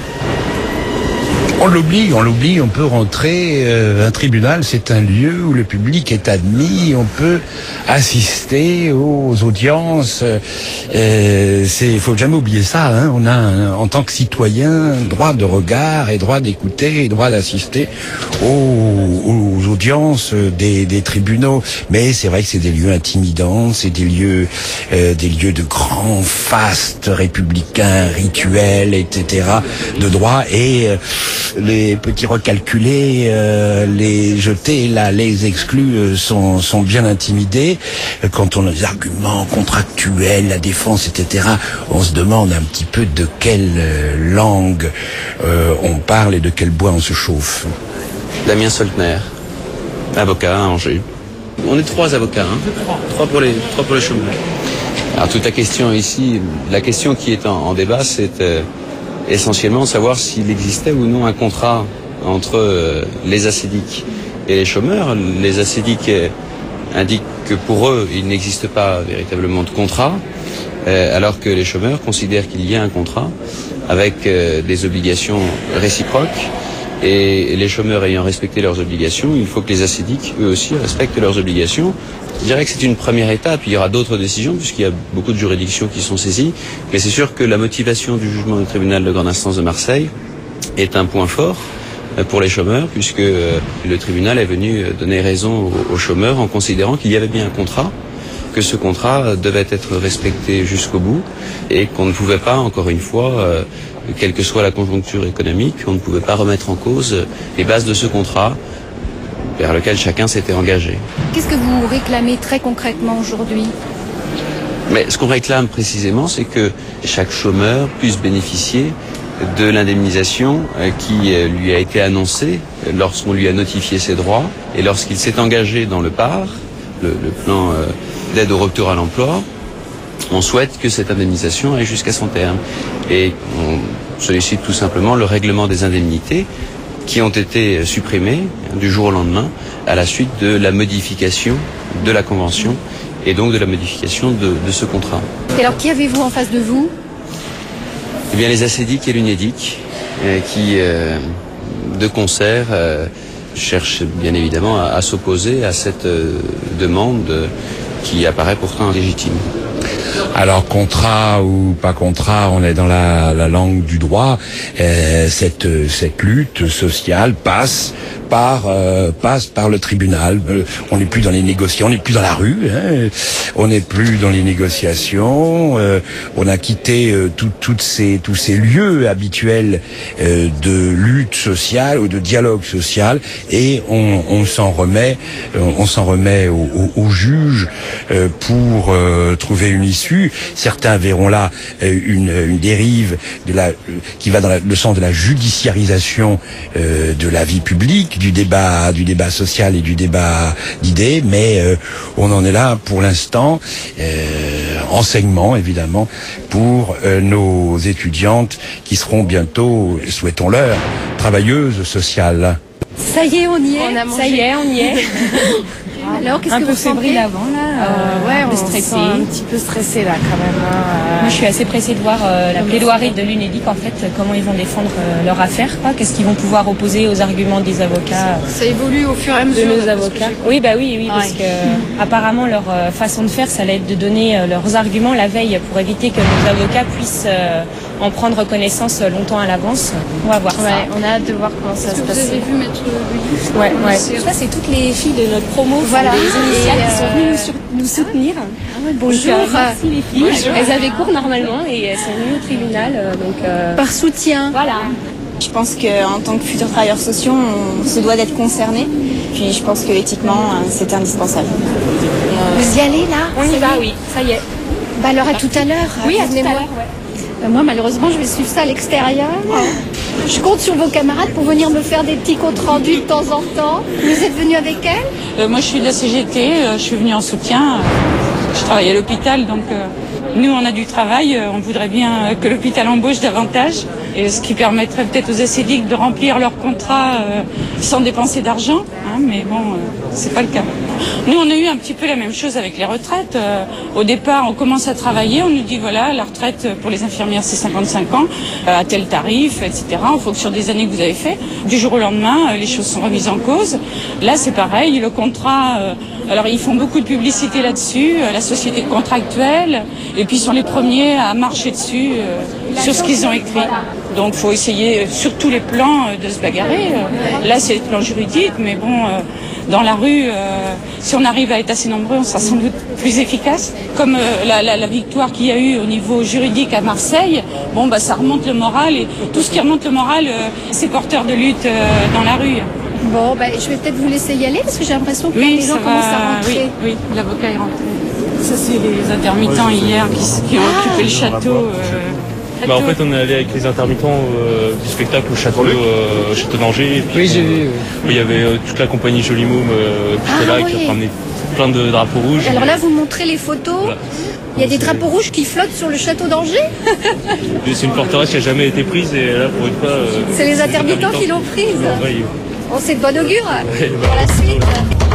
On l'oublie, on l'oublie, on peut rentrer, euh, un tribunal c'est un lieu où le public est admis, on peut assister aux audiences, euh, c'est, faut jamais oublier ça, hein. On a un, en tant que citoyen droit de regard et droit d'écouter et droit d'assister aux, aux audiences des, des tribunaux, mais c'est vrai que c'est des lieux intimidants, c'est des lieux, euh, des lieux de grands fastes républicains, rituels, et cetera, de droit et euh, les petits recalculés, euh, les jetés, là, les exclus euh, sont, sont bien intimidés. Quand on a des arguments contractuels, la défense, et cetera, on se demande un petit peu de quelle euh, langue euh, on parle et de quel bois on se chauffe. Damien Soltner, avocat à Angers. On est trois avocats, hein. Trois pour les, trois pour les chômeurs. Alors toute la question ici, la question qui est en, en débat, c'est euh, essentiellement savoir s'il existait ou non un contrat entre euh, les assédiques et les chômeurs. Les assédiques euh, indiquent que pour eux, il n'existe pas véritablement de contrat, euh, alors que les chômeurs considèrent qu'il y a un contrat avec euh, des obligations réciproques. Et les chômeurs ayant respecté leurs obligations, il faut que les assédiques, eux aussi, respectent leurs obligations. Je dirais que c'est une première étape. Il y aura d'autres décisions, puisqu'il y a beaucoup de juridictions qui sont saisies. Mais c'est sûr que la motivation du jugement du tribunal de grande instance de Marseille est un point fort pour les chômeurs, puisque le tribunal est venu donner raison aux chômeurs en considérant qu'il y avait bien un contrat, que ce contrat devait être respecté jusqu'au bout, et qu'on ne pouvait pas, encore une fois, quelle que soit la conjoncture économique, on ne pouvait pas remettre en cause les bases de ce contrat vers lequel chacun s'était engagé. Qu'est-ce que vous réclamez très concrètement aujourd'hui? Mais ce qu'on réclame précisément, c'est que chaque chômeur puisse bénéficier de l'indemnisation qui lui a été annoncée lorsqu'on lui a notifié ses droits et lorsqu'il s'est engagé dans le P A R, le, le plan d'aide au retour à l'emploi. On souhaite que cette indemnisation aille jusqu'à son terme. Et on sollicite tout simplement le règlement des indemnités qui ont été supprimées du jour au lendemain à la suite de la modification de la convention et donc de la modification de, de ce contrat. Et alors qui avez-vous en face de vous? Eh bien les assédiques et l'UNEDIC euh, qui, euh, de concert, euh, cherchent bien évidemment à, à s'opposer à cette euh, demande euh, qui apparaît pourtant légitime. Alors contrat ou pas contrat, on est dans la, la langue du droit. Euh, cette cette lutte sociale passe par euh, passe par le tribunal. Euh, on n'est plus dans les négociations, on n'est plus dans la rue. Hein, on n'est plus dans les négociations. Euh, on a quitté euh, tout, toutes ces tous ces lieux habituels euh, de lutte sociale ou de dialogue social et on, on s'en remet euh, on s'en remet au, au, au juge euh, pour euh, trouver une issue. Certains verront là euh, une, une dérive de la, euh, qui va dans la, le sens de la judiciarisation euh, de la vie publique, du débat, du débat social et du débat d'idées, mais euh, on en est là pour l'instant. Euh, enseignement évidemment pour euh, nos étudiantes qui seront bientôt, souhaitons-leur, travailleuses sociales. Ça y est, on y est. On a mangé. Ça y est, on y est. Alors, qu'est-ce un que peu vous sentez fébrile avant là, Euh, ouais, un peu on se stressé. sent un petit peu stressé là quand même. hein. Moi, je suis assez pressée de voir euh, la plaidoirie de l'UNEDIC en fait, comment ils vont défendre euh, leur affaire, quoi. Qu'est-ce qu'ils vont pouvoir opposer aux arguments des avocats. Ça évolue au fur et à de mesure. nos parce que avocats. j'ai- Oui, bah oui, oui, parce Ouais. que euh, apparemment leur euh, façon de faire, ça allait être de donner euh, leurs arguments la veille pour éviter que nos avocats puissent euh, en prendre connaissance euh, longtemps à l'avance. On va voir Ouais, ça. on a hâte de voir comment ça Est-ce se que vous passe. avez vu mettre le livre? Ouais, ouais. C'est- Ça, c'est toutes les filles de notre promo, Voilà. voilà, des initiales Et, qui sont euh, venues nous, sur- nous soutenir. bonjour. Donc, euh, merci les filles. Bonjour. Elles avaient cours normalement et elles sont venues au tribunal. euh, donc, euh, Par soutien. Voilà. Je pense qu'en tant que futurs travailleurs sociaux, on se doit d'être concernés. Puis je pense que éthiquement, euh, c'est indispensable. Et, euh, Vous y allez là? On y Ça va, y est oui. Ça y est. Bah alors à tout à l'heure. Oui, à tout à Venez-moi. l'heure, ouais. Euh, Moi malheureusement je vais suivre ça à l'extérieur. Je compte sur vos camarades pour venir me faire des petits comptes rendus de temps en temps. Vous êtes venu avec elle? euh, Moi, je suis de la C G T. Euh, je suis venue en soutien. Je travaille à l'hôpital, donc euh, nous, on a du travail. Euh, on voudrait bien que l'hôpital embauche davantage, et ce qui permettrait peut-être aux acédiques de remplir leur contrat euh, sans dépenser d'argent. Hein, mais bon, euh, c'est pas le cas. Nous, on a eu un petit peu la même chose avec les retraites. Euh, au départ, on commence à travailler, on nous dit voilà, la retraite pour les infirmières, c'est cinquante-cinq ans, euh, à tel tarif, et cetera, en fonction des années que vous avez fait. Du jour au lendemain, euh, les choses sont remises en cause. Là, c'est pareil, le contrat, euh, alors ils font beaucoup de publicité là-dessus, euh, la société contractuelle, et puis ils sont les premiers à marcher dessus euh, sur ce qu'ils ont écrit. Donc, il faut essayer euh, sur tous les plans euh, de se bagarrer. Euh, là, c'est le plan juridique, mais bon, euh, dans la rue, euh, si on arrive à être assez nombreux, on sera sans doute plus efficace. Comme euh, la, la, la victoire qu'il y a eu au niveau juridique à Marseille, bon, bah, ça remonte le moral, et tout ce qui remonte le moral, euh, c'est porteur de lutte euh, dans la rue. Bon, bah, je vais peut-être vous laisser y aller parce que j'ai l'impression que oui, les gens va, commencent à rentrer. Oui, oui, l'avocat est rentré. Ça, c'est les intermittents hier qui, qui ont ah, occupé le château. Euh, Bah, en fait, on est allé avec les intermittents euh, du spectacle au château, euh, château d'Angers. Oui, j'ai vu. Euh, il y avait euh, toute la compagnie Joli Môme euh, qui était ah, là, oui. qui a ramené plein de drapeaux rouges. Alors là, vous montrez les photos. Voilà. Il y a des drapeaux rouges qui flottent sur le château d'Angers. C'est une forteresse qui n'a jamais été prise, et là, pour une fois... Euh, c'est les intermittents, intermittents qui l'ont prise. Bon, c'est de bon augure ouais, bah, pour la suite.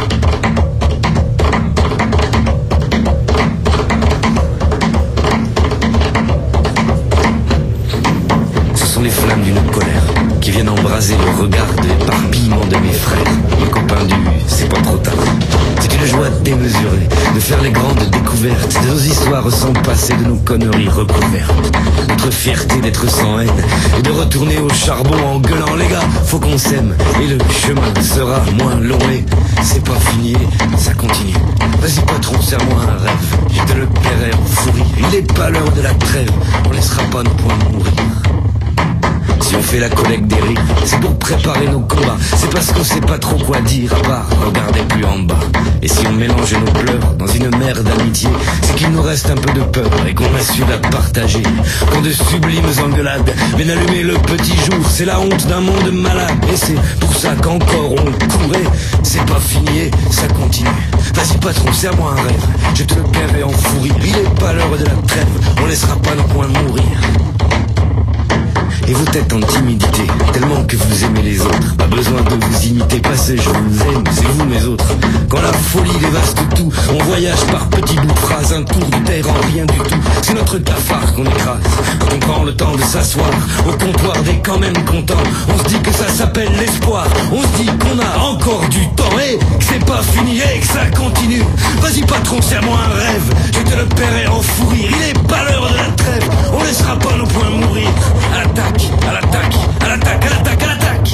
Les flammes d'une colère qui viennent embraser le regard de l'éparpillement de mes frères. Les copains du c'est pas trop tard. C'est une joie démesurée de faire les grandes découvertes de nos histoires sans passé, de nos conneries recouvertes. Notre fierté d'être sans haine et de retourner au charbon en gueulant les gars, faut qu'on s'aime et le chemin sera moins long et c'est pas fini, ça continue. Vas-y patron, serre-moi un rêve, je te le paierai en fou rire. Il est pas l'heure de la trêve, on laissera pas nos poings mourir. Si on fait la collecte des rires, c'est pour préparer nos combats. C'est parce qu'on sait pas trop quoi dire à part regarder plus en bas. Et si on mélange nos pleurs dans une mer d'amitié, c'est qu'il nous reste un peu de peur et qu'on a su la partager. Quand de sublimes engueulades viennent allumer le petit jour, c'est la honte d'un monde malade. Et c'est pour ça qu'encore on courait. C'est pas fini et ça continue. Vas-y patron, serre-moi un rêve, je te le paierai en fou rire. Il est pas l'heure de la trêve, on laissera pas nos poings mourir. Et vos têtes en timidité, tellement que vous aimez les autres. Pas besoin de vous imiter, passez, je vous aime, c'est vous mes autres. Quand la folie dévaste tout, on voyage par petits bouts de phrases, un tour de terre en rien du tout. C'est notre cafard qu'on écrase, quand on prend le temps de s'asseoir au comptoir des quand même contents. On se dit que ça s'appelle l'espoir, on se dit qu'on a encore du temps et que c'est pas fini et que ça continue. Vas-y patron, serre-moi un rêve, je te le paierai en fou rire. Il est pas l'heure de la trêve, on laissera pas nos poings mourir. À l'attaque, à l'attaque, à l'attaque, à l'attaque, à l'attaque.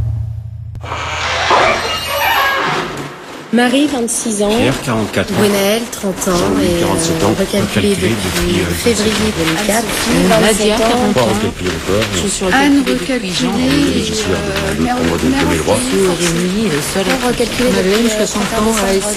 Marie, vingt-six ans. Pierre, quarante-quatre ans. Brunel, trente ans. Et quarante-sept ans. Recalculé depuis euh, février deux mille quatre. Nadia, quarante ans. Je suis Anne recalculée. Je suis à le prendre de mes droits. Rémi, seul. Recalculé depuis soixante ans à S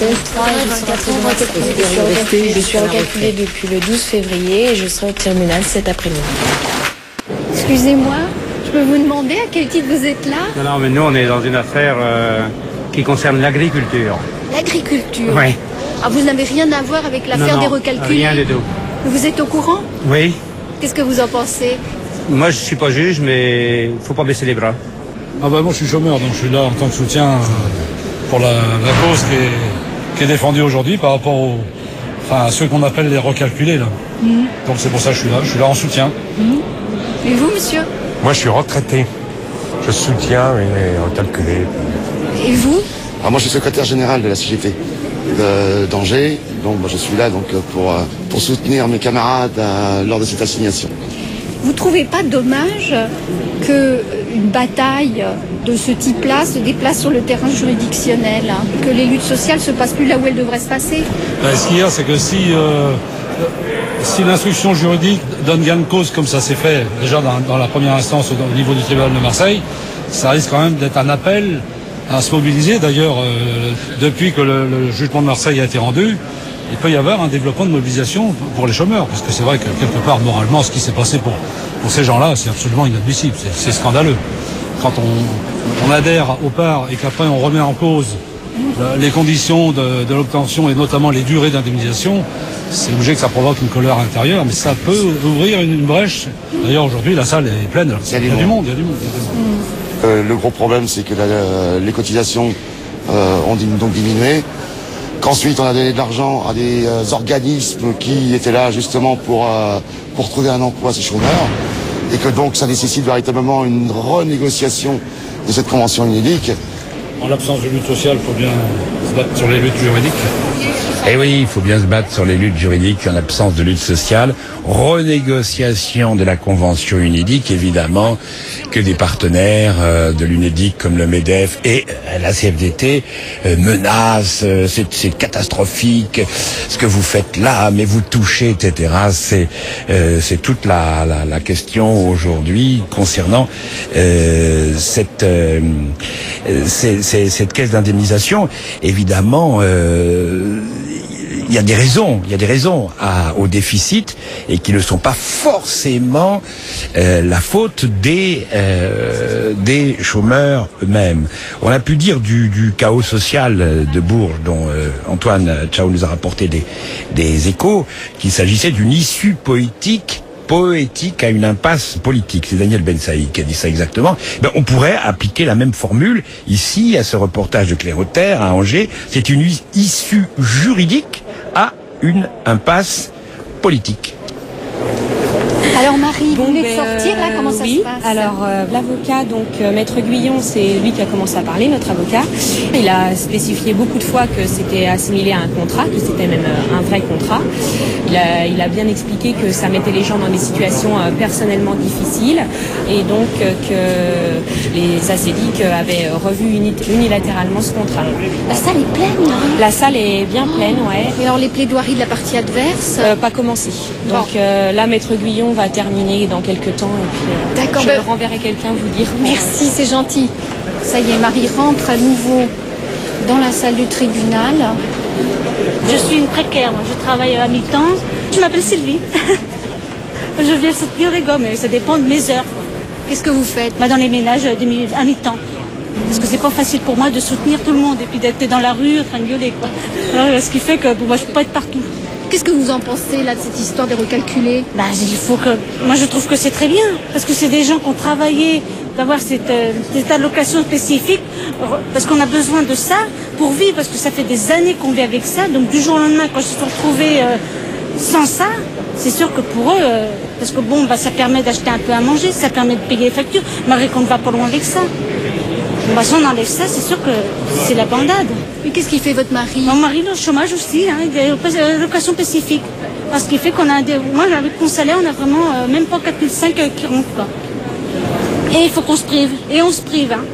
F. Je suis recalculée depuis le douze février et je serai au terminal cet après-midi. Excusez-moi, je peux vous demander à quel titre vous êtes là? Non, non, mais nous, on est dans une affaire euh, qui concerne l'agriculture. L'agriculture? Oui. Ah, vous n'avez rien à voir avec l'affaire non, des non, recalculés? rien du tout. Vous êtes au courant? Oui. Qu'est-ce que vous en pensez? Moi, je suis pas juge, mais il faut pas baisser les bras. Ah bah moi, je suis chômeur, donc je suis là en tant que soutien pour la, la cause qui est, qui est défendue aujourd'hui par rapport aux, enfin, à ceux qu'on appelle les recalculés, là. Mmh. Donc c'est pour ça que je suis là, je suis là en soutien. Mmh. Et vous, monsieur? Moi, je suis retraité. Je soutiens les recalculés. Et vous? Alors moi, je suis secrétaire général de la C G T d'Angers. Donc, moi, je suis là donc, pour, pour soutenir mes camarades à, lors de cette assignation. Vous trouvez pas dommage qu'une bataille de ce type-là se déplace sur le terrain juridictionnel, hein, que les luttes sociales se passent plus là où elles devraient se passer? Ben, ce qu'il y a, c'est que si... Euh... Si l'instruction juridique donne gain de cause comme ça s'est fait déjà dans, dans la première instance au niveau du tribunal de Marseille, ça risque quand même d'être un appel à se mobiliser. D'ailleurs, euh, depuis que le, le jugement de Marseille a été rendu, il peut y avoir un développement de mobilisation pour les chômeurs. Parce que c'est vrai que quelque part, moralement, ce qui s'est passé pour, pour ces gens-là, c'est absolument inadmissible. C'est, c'est scandaleux. Quand on, on adhère au P A R et qu'après on remet en cause les conditions de, de l'obtention et notamment les durées d'indemnisation, c'est obligé que ça provoque une colère intérieure, mais ça peut ouvrir une, une brèche. D'ailleurs, aujourd'hui, la salle est pleine. Il y a, il y a du monde, il y a du monde. Euh, le gros problème, c'est que la, les cotisations euh, ont donc diminué. Qu'ensuite, on a donné de l'argent à des euh, organismes qui étaient là justement pour, euh, pour trouver un emploi à ces chômeurs. Et que donc, ça nécessite véritablement une renégociation de cette convention UNEDIC. En l'absence de lutte sociale, il faut bien se battre sur les luttes juridiques. Eh oui, il faut bien se battre sur les luttes juridiques en l'absence de lutte sociale. Renégociation de la convention UNEDIC, évidemment, que des partenaires euh, de l'UNEDIC comme le MEDEF et euh, la C F D T euh, menacent. Euh, c'est, c'est catastrophique ce que vous faites là, mais vous touchez, et cetera. C'est, euh, c'est toute la, la, la question aujourd'hui concernant euh, cette, euh, c'est, c'est, cette caisse d'indemnisation. Évidemment, euh, il y a des raisons, il y a des raisons à, au déficit et qui ne sont pas forcément euh, la faute des euh, des chômeurs eux-mêmes. On a pu dire du, du chaos social de Bourges, dont euh, Antoine Tchao nous a rapporté des, des échos, qu'il s'agissait d'une issue poétique poétique à une impasse politique. C'est Daniel Ben Saïd qui a dit ça exactement. Ben, on pourrait appliquer la même formule ici, à ce reportage de Cléroterre, à Angers. C'est une issue juridique à une impasse politique. Alors Marie, vous Bon, venez de ben, sortir là, comment ça oui. se passe? Alors euh, l'avocat, donc euh, Maître Guyon, c'est lui qui a commencé à parler, notre avocat. Il a spécifié beaucoup de fois que c'était assimilé à un contrat, que c'était même euh, un vrai contrat. Il a, il a bien expliqué que ça mettait les gens dans des situations euh, personnellement difficiles et donc euh, que les acédiques avaient revu uni- unilatéralement ce contrat. La salle est pleine, hein? La salle est bien pleine, ouais. Et alors les plaidoiries de la partie adverse? euh, Pas commencé. Donc euh, là, Maître Guyon va terminer dans quelques temps et puis euh, D'accord, je ben... renverrai quelqu'un vous dire. Merci, c'est gentil. Ça y est, Marie rentre à nouveau dans la salle du tribunal. Je suis une précaire, moi. Je travaille à mi-temps. Je m'appelle Sylvie. Je viens soutenir les gars, mais ça dépend de mes heures. Qu'est-ce que vous faites? Bah, dans les ménages à mi-temps. Parce que c'est pas facile pour moi de soutenir tout le monde et puis d'être dans la rue en train de gueuler, quoi. Alors, ce qui fait que bon, moi, je peux pas être partout. Qu'est-ce que vous en pensez là de cette histoire des recalculés? Bah, il faut que. Moi, je trouve que c'est très bien parce que c'est des gens qui ont travaillé d'avoir cette, euh, cette allocation spécifique parce qu'on a besoin de ça pour vivre parce que ça fait des années qu'on vit avec ça. Donc du jour au lendemain, quand ils se sont retrouvés euh, sans ça, c'est sûr que pour eux, euh, parce que bon, bah, ça permet d'acheter un peu à manger, ça permet de payer les factures, malgré qu'on ne va pas loin avec ça. Bah, si on enlève ça, c'est sûr que c'est la bandade. Mais qu'est-ce qui fait votre mari? Mon mari, le chômage aussi, hein, il y a une location spécifique. Parce qu'il fait qu'on a des... Moi, avec mon salaire, on a vraiment euh, même pas quatre mille cinq euh, qui rentrent pas. Et il faut qu'on se prive. Et on se prive. Hein.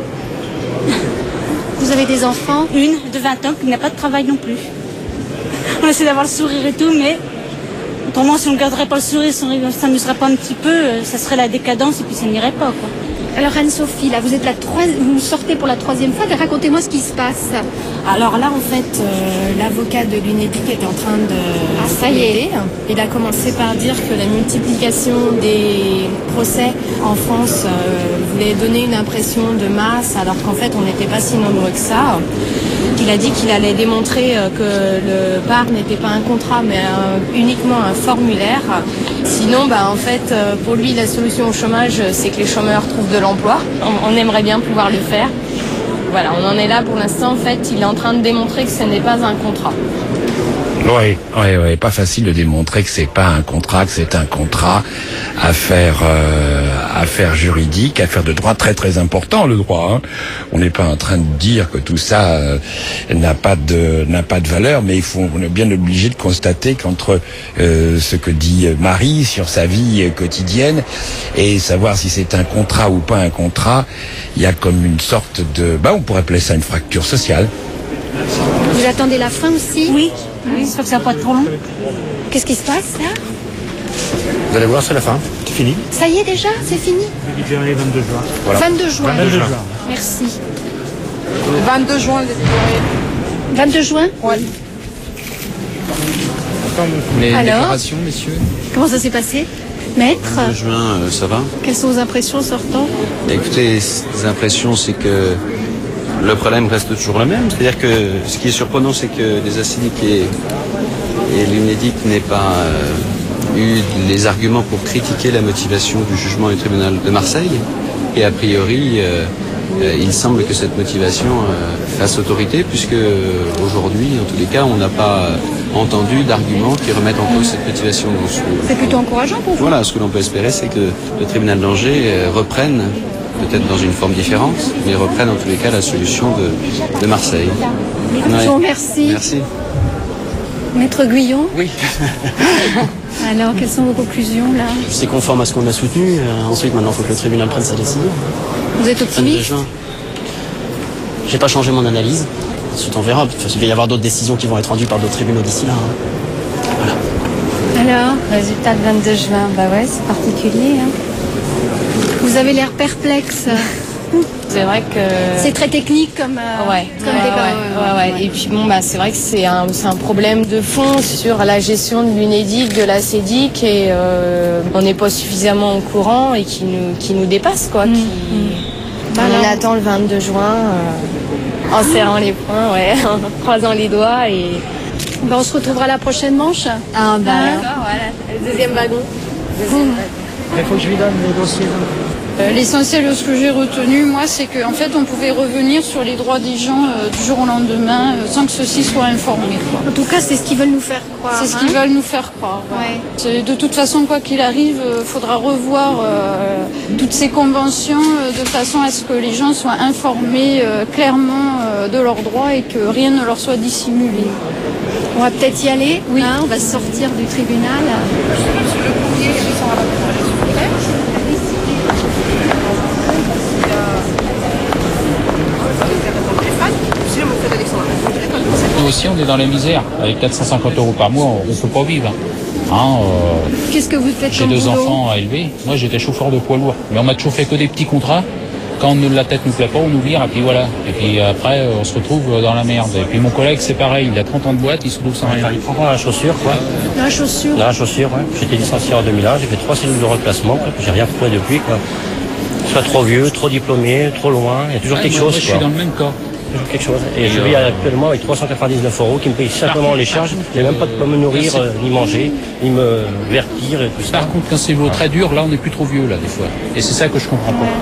Vous avez des enfants? Une de vingt ans qui n'a pas de travail non plus. On essaie d'avoir le sourire et tout, mais autrement, si on ne garderait pas le sourire, si on ne s'amuserait pas un petit peu, euh, ça serait la décadence et puis ça n'irait pas, quoi. Alors Anne-Sophie, là, vous êtes la trois... vous sortez pour la troisième fois, mais racontez-moi ce qui se passe. Alors là, en fait, euh, l'avocat de l'UNEDIC est en train de... Ah, ça y est. Il a commencé par dire que la multiplication des procès en France euh, voulait donner une impression de masse, alors qu'en fait, on n'était pas si nombreux que ça. Il a dit qu'il allait démontrer euh, que le P A R n'était pas un contrat, mais un, uniquement un formulaire. Sinon, bah, en fait, euh, pour lui, la solution au chômage, c'est que les chômeurs trouvent de l'emploi. On, on aimerait bien pouvoir le faire. Voilà, on en est là pour l'instant. En fait, il est en train de démontrer que ce n'est pas un contrat. Oui, oui, oui, pas facile de démontrer que c'est pas un contrat, que c'est un contrat, affaire, euh, affaire juridique, affaire de droit très très important, le droit. Hein. On n'est pas en train de dire que tout ça euh, n'a pas de n'a pas de valeur, mais il faut, on est bien obligé de constater qu'entre euh, ce que dit Marie sur sa vie quotidienne et savoir si c'est un contrat ou pas un contrat, il y a comme une sorte de, bah, on pourrait appeler ça une fracture sociale. Vous attendez la fin aussi? Oui, oui, j'espère que ça va pas être trop long. Qu'est-ce qui se passe là? Vous allez voir, c'est la fin. C'est fini. Ça y est déjà? C'est fini? Le délibéré vingt-deux juin. Voilà. vingt-deux juin. vingt-deux juin. Merci. vingt-deux juin, le délibéré. vingt-deux juin? Ouais. Les Alors déclarations, messieurs. Comment ça s'est passé, maître? vingt-deux juin, euh, ça va? Quelles sont vos impressions sortant? Écoutez, les impressions, c'est que le problème reste toujours le même. C'est-à-dire que ce qui est surprenant, c'est que les acidiques et, et l'UNEDIC n'aient pas euh, eu les arguments pour critiquer la motivation du jugement du tribunal de Marseille. Et a priori, euh, euh, il semble que cette motivation euh, fasse autorité, puisque euh, aujourd'hui, en tous les cas, on n'a pas entendu d'arguments qui remettent en cause cette motivation. C'est plutôt encourageant pour vous? Voilà, ce que l'on peut espérer, c'est que le tribunal d'Angers euh, reprenne, peut-être dans une forme différente, mais reprenne en tous les cas la solution de, de Marseille. Je vous remercie. Merci. Maître Guyon? Oui. Alors, quelles sont vos conclusions là? C'est conforme à ce qu'on a soutenu. Euh, ensuite, maintenant, il faut que le tribunal prenne sa décision. Vous êtes optimiste? J'ai pas changé mon analyse. Ensuite, on verra. Il va y avoir d'autres décisions qui vont être rendues par d'autres tribunaux d'ici là. Hein. Voilà. Alors? Résultat le vingt-deux juin. Bah ouais, c'est particulier. Hein. Vous avez l'air perplexe. C'est vrai que... C'est très technique comme, euh, ouais, comme ouais, débat. Ouais, ouais, ouais. Et puis bon, bah, c'est vrai que c'est un, c'est un problème de fond sur la gestion de l'UNEDIC, de la CEDIC, et euh, on n'est pas suffisamment au courant et qui nous, qui nous dépasse, quoi. Mmh. Qui... Mmh. On bah attend le vingt-deux juin euh, en serrant les poings, ouais, en croisant les doigts et... Bah, on se retrouvera la prochaine manche. Ah bah hein? d'accord, voilà, le deuxième wagon. Deuxième mmh. wagon. Il faut que je lui donne les dossiers. Euh, L'essentiel de ce que j'ai retenu, moi, c'est qu'en fait, on pouvait revenir sur les droits des gens euh, du jour au lendemain euh, sans que ceux-ci soient informés. Quoi. En tout cas, c'est ce qu'ils veulent nous faire croire. C'est ce hein qu'ils veulent nous faire croire. Ouais. De toute façon, quoi qu'il arrive, il euh, faudra revoir euh, toutes ces conventions euh, de façon à ce que les gens soient informés euh, clairement euh, de leurs droits et que rien ne leur soit dissimulé. On va peut-être y aller. Oui. Hein, on va sortir du tribunal. Nous aussi, on est dans la misère. Avec quatre cent cinquante euros par mois, on ne peut pas vivre. Hein, euh, Qu'est-ce que vous faites J'ai comme deux boulot enfants à élever. Moi, j'étais chauffeur de poids lourd. Mais on m'a toujours fait que des petits contrats. Quand la tête ne nous plaît pas, on nous vire, et puis voilà. Et puis après, on se retrouve dans la merde. Et puis mon collègue, c'est pareil. Il a trente ans de boîte, il se retrouve sans rien. Il prend la chaussure, quoi. La chaussure La chaussure, ouais. J'étais licencié en deux mille un, j'ai fait trois cellules de reclassement, quoi. J'ai rien trouvé depuis, quoi. Soit trop vieux, trop diplômé, trop loin. Il y a toujours ouais, quelque moi, chose, moi, quoi. Je suis dans le même cas. Toujours quelque chose. Et, et je vis euh... actuellement avec trois cent quatre-vingt-dix-neuf euros qui me payent simplement les charges. Je n'ai même pas de quoi me nourrir, euh, ni manger, ni me vertir et tout ça. Par contre, quand c'est l'eau très dur, là, on n'est plus trop vieux, là, des fois. Et c'est ça que je comprends pas.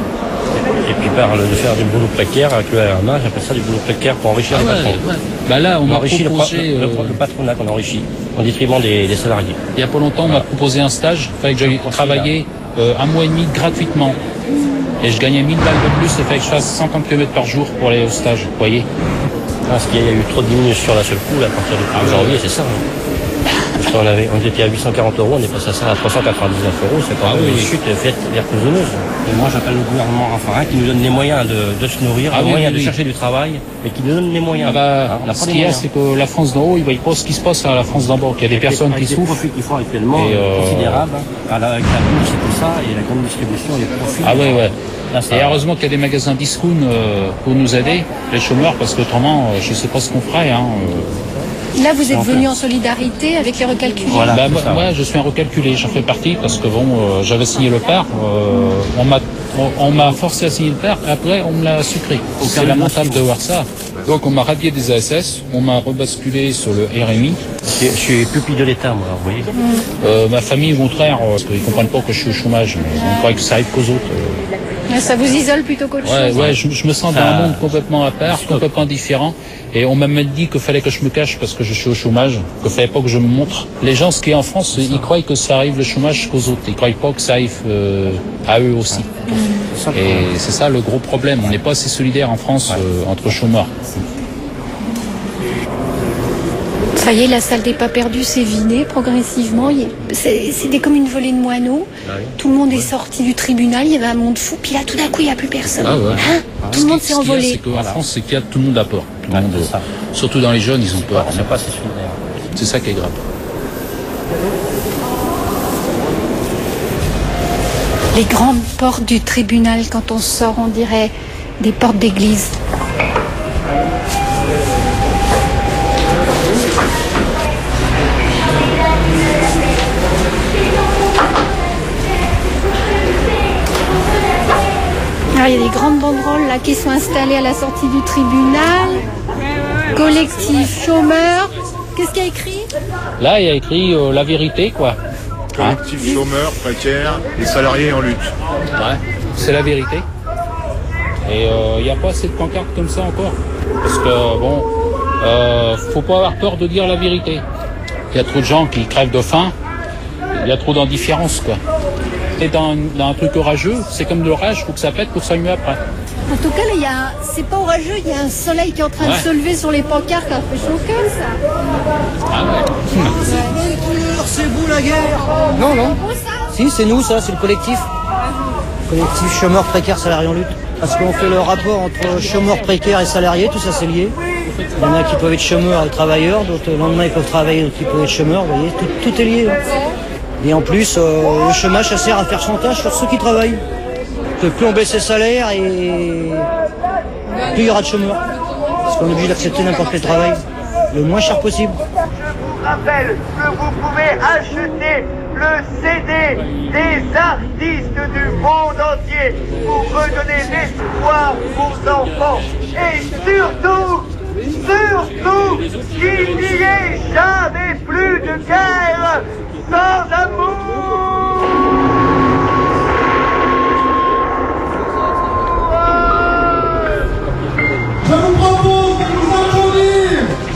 Et puis parle de faire du boulot précaire avec le R M A, j'appelle ça du boulot précaire pour enrichir ah les ouais, patrons. Ouais. Bah là, on, on m'a proposé... Le, le, le patronat qu'on enrichit, en détriment des, des salariés. Il y a pas longtemps, on m'a proposé un stage, il fallait que j'aille travailler euh, un mois et demi gratuitement. Et je gagnais mille balles de plus, il fallait que je fasse cinquante kilomètres par jour pour aller au stage, vous voyez. Parce qu'il y a eu trop de diminution d'un seul coup, là, à partir du premier janvier, c'est ça. Hein. Parce qu'on avait, on était à huit cent quarante euros, on est passé à ça à trois cent quatre-vingt-dix-neuf euros, c'est quand même ah oui. Une chute faite vertigineuse. Et moi j'appelle le gouvernement Raffarin qui nous donne les moyens de, de se nourrir, ah les oui, moyens oui, de oui. chercher du travail, mais qui nous donne les moyens. Ah bah, hein, ce qu'il y a, c'est que la France d'en haut, il voit pas ce qui se passe à la France d'en bas, qu'il y a des et personnes qui souffrent. Les profits qu'ils font actuellement et euh... considérables, hein, avec la bourse et tout ça, et la grande distribution, les profits. Ah ouais, ouais. Là, et heureusement qu'il y a des magasins discount euh, pour nous aider, les chômeurs, parce qu'autrement, euh, je ne sais pas ce qu'on ferait. Hein, euh. Là, vous êtes venu en solidarité avec les recalculés. Voilà, bah, moi, moi, je suis un recalculé, j'en fais partie, parce que bon, euh, j'avais signé le P A R, euh, on m'a on, on m'a forcé à signer le P A R, et après, on me l'a sucré. C'est lamentable de voir ça. Donc, on m'a radié des A S S, on m'a rebasculé sur le R M I. Je suis pupille de l'État, moi, vous voyez. Mmh. Euh, ma famille, au contraire, parce qu'ils ne comprennent pas que je suis au chômage, mais on croit que ça arrive qu'aux autres. Euh. Ça vous isole plutôt qu'autre ouais, chose. Ouais, je, je me sens dans un monde complètement à part, complètement différent. Et on m'a même dit qu'il fallait que je me cache parce que je suis au chômage, qu'il fallait pas que je me montre. Les gens, ce qui est en France, ils croient que ça arrive le chômage qu'aux autres. Ils croient pas que ça arrive euh, à eux aussi. Et c'est ça le gros problème. On n'est pas assez solidaire en France euh, entre chômeurs. Ça y est, la salle des pas perdus s'est vidée progressivement. C'était comme une volée de moineaux. Ah oui. Tout le monde ouais. est sorti du tribunal, il y avait un monde fou. Puis là, tout d'un coup, il n'y a plus personne. Ah ouais. hein ah, tout le monde s'est envolé. C'est qu'en voilà. France, c'est qu'il y a tout le monde a peur. Tout le monde, ça. Surtout dans les jeunes, ils ont peur. C'est pas assez solidaire. C'est ça qui est grave. Les grandes portes du tribunal, quand on sort, on dirait des portes d'église. Alors il y a des grandes banderoles là qui sont installées à la sortie du tribunal. Collectif chômeur. Qu'est-ce qu'il y a écrit? Là, il y a écrit euh, la vérité, quoi. Collectif hein chômeurs, précaires, les salariés en lutte. Ouais, c'est la vérité. Et il euh, n'y a pas assez de pancartes comme ça encore. Parce que, bon, euh, faut pas avoir peur de dire la vérité. Il y a trop de gens qui crèvent de faim. Il y a trop d'indifférence, quoi. Et dans, dans un truc orageux, c'est comme de l'orage, faut que ça pète pour que ça mieux après. En tout cas, là, il y a, c'est pas orageux, il y a un soleil qui est en train ouais. de se lever sur les pancartes, ça fait chaud comme ça. Ah ouais. C'est vous la guerre. Non, non. Si, c'est nous, ça, c'est le collectif. Collectif chômeurs, précaires, salariés en lutte. Parce qu'on fait le rapport entre chômeurs, précaires et salariés, tout ça c'est lié. Il y en a qui peuvent être chômeurs et travailleurs, d'autres le lendemain ils peuvent travailler, d'autres qui peuvent être chômeurs, vous voyez, tout, tout est lié. Hein. Et en plus, euh, le chômage, ça sert à faire chantage sur ceux qui travaillent. Que plus on baisse les salaires et plus il y aura de chômeurs. Parce qu'on est obligé d'accepter n'importe quel travail, le moins cher possible. Je vous rappelle que vous pouvez acheter le C D des artistes du monde entier pour redonner l'espoir aux enfants. Et surtout, surtout, qu'il n'y ait jamais plus de guerre sans amour. Je vous propose de nous applaudir.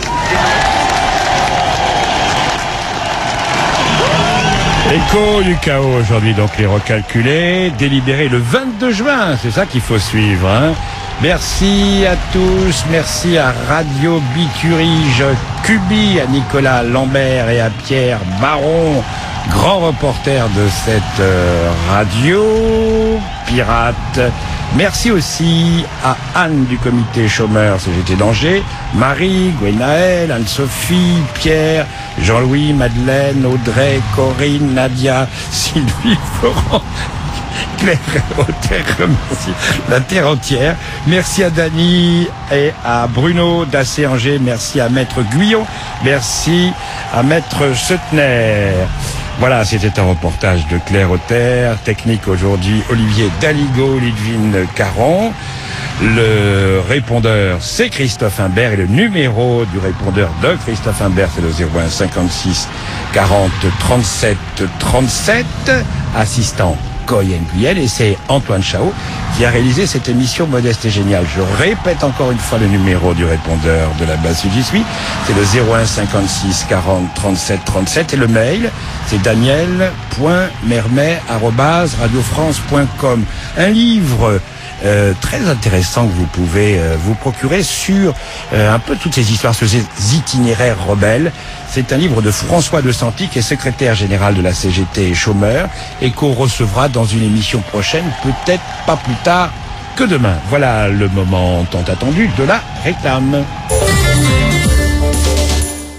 Écho du chaos aujourd'hui, donc les recalculés, délibérés le vingt-deux juin, c'est ça qu'il faut suivre. Hein. Merci à tous, merci à Radio Biturige Cubi, à Nicolas Lambert et à Pierre Baron, grand reporter de cette euh, radio pirate. Merci aussi à Anne du comité chômeurs C G T d'Angers, Marie, Gwenaëlle, Anne-Sophie, Pierre, Jean-Louis, Madeleine, Audrey, Corinne, Nadia, Sylvie, Florent, Claire Auter, remercie la terre entière. Merci à Dany et à Bruno d'A C Angers, merci à Maître Guyon, merci à Maître Seutner. Voilà, c'était un reportage de Claire Auter, technique aujourd'hui Olivier Daligo, Lidvine Caron. Le répondeur, c'est Christophe Imbert et le numéro du répondeur de Christophe Imbert, c'est le zéro un cinquante-six quarante trente-sept trente-sept. Assistant Coyen Guyel, et c'est Antoine Chao qui a réalisé cette émission Modeste et Géniale. Je répète encore une fois le numéro du répondeur de la base où j'y suis, c'est le zéro un cinquante-six quarante trente-sept trente-sept, et le mail c'est daniel point mermet arobase radio france point com. Un livre Euh, très intéressant que vous pouvez euh, vous procurer sur euh, un peu toutes ces histoires, sur ces itinéraires rebelles. C'est un livre de François de Santi, qui est secrétaire général de la C G T chômeurs, et qu'on recevra dans une émission prochaine, peut-être pas plus tard que demain. Voilà le moment tant attendu de la réclame.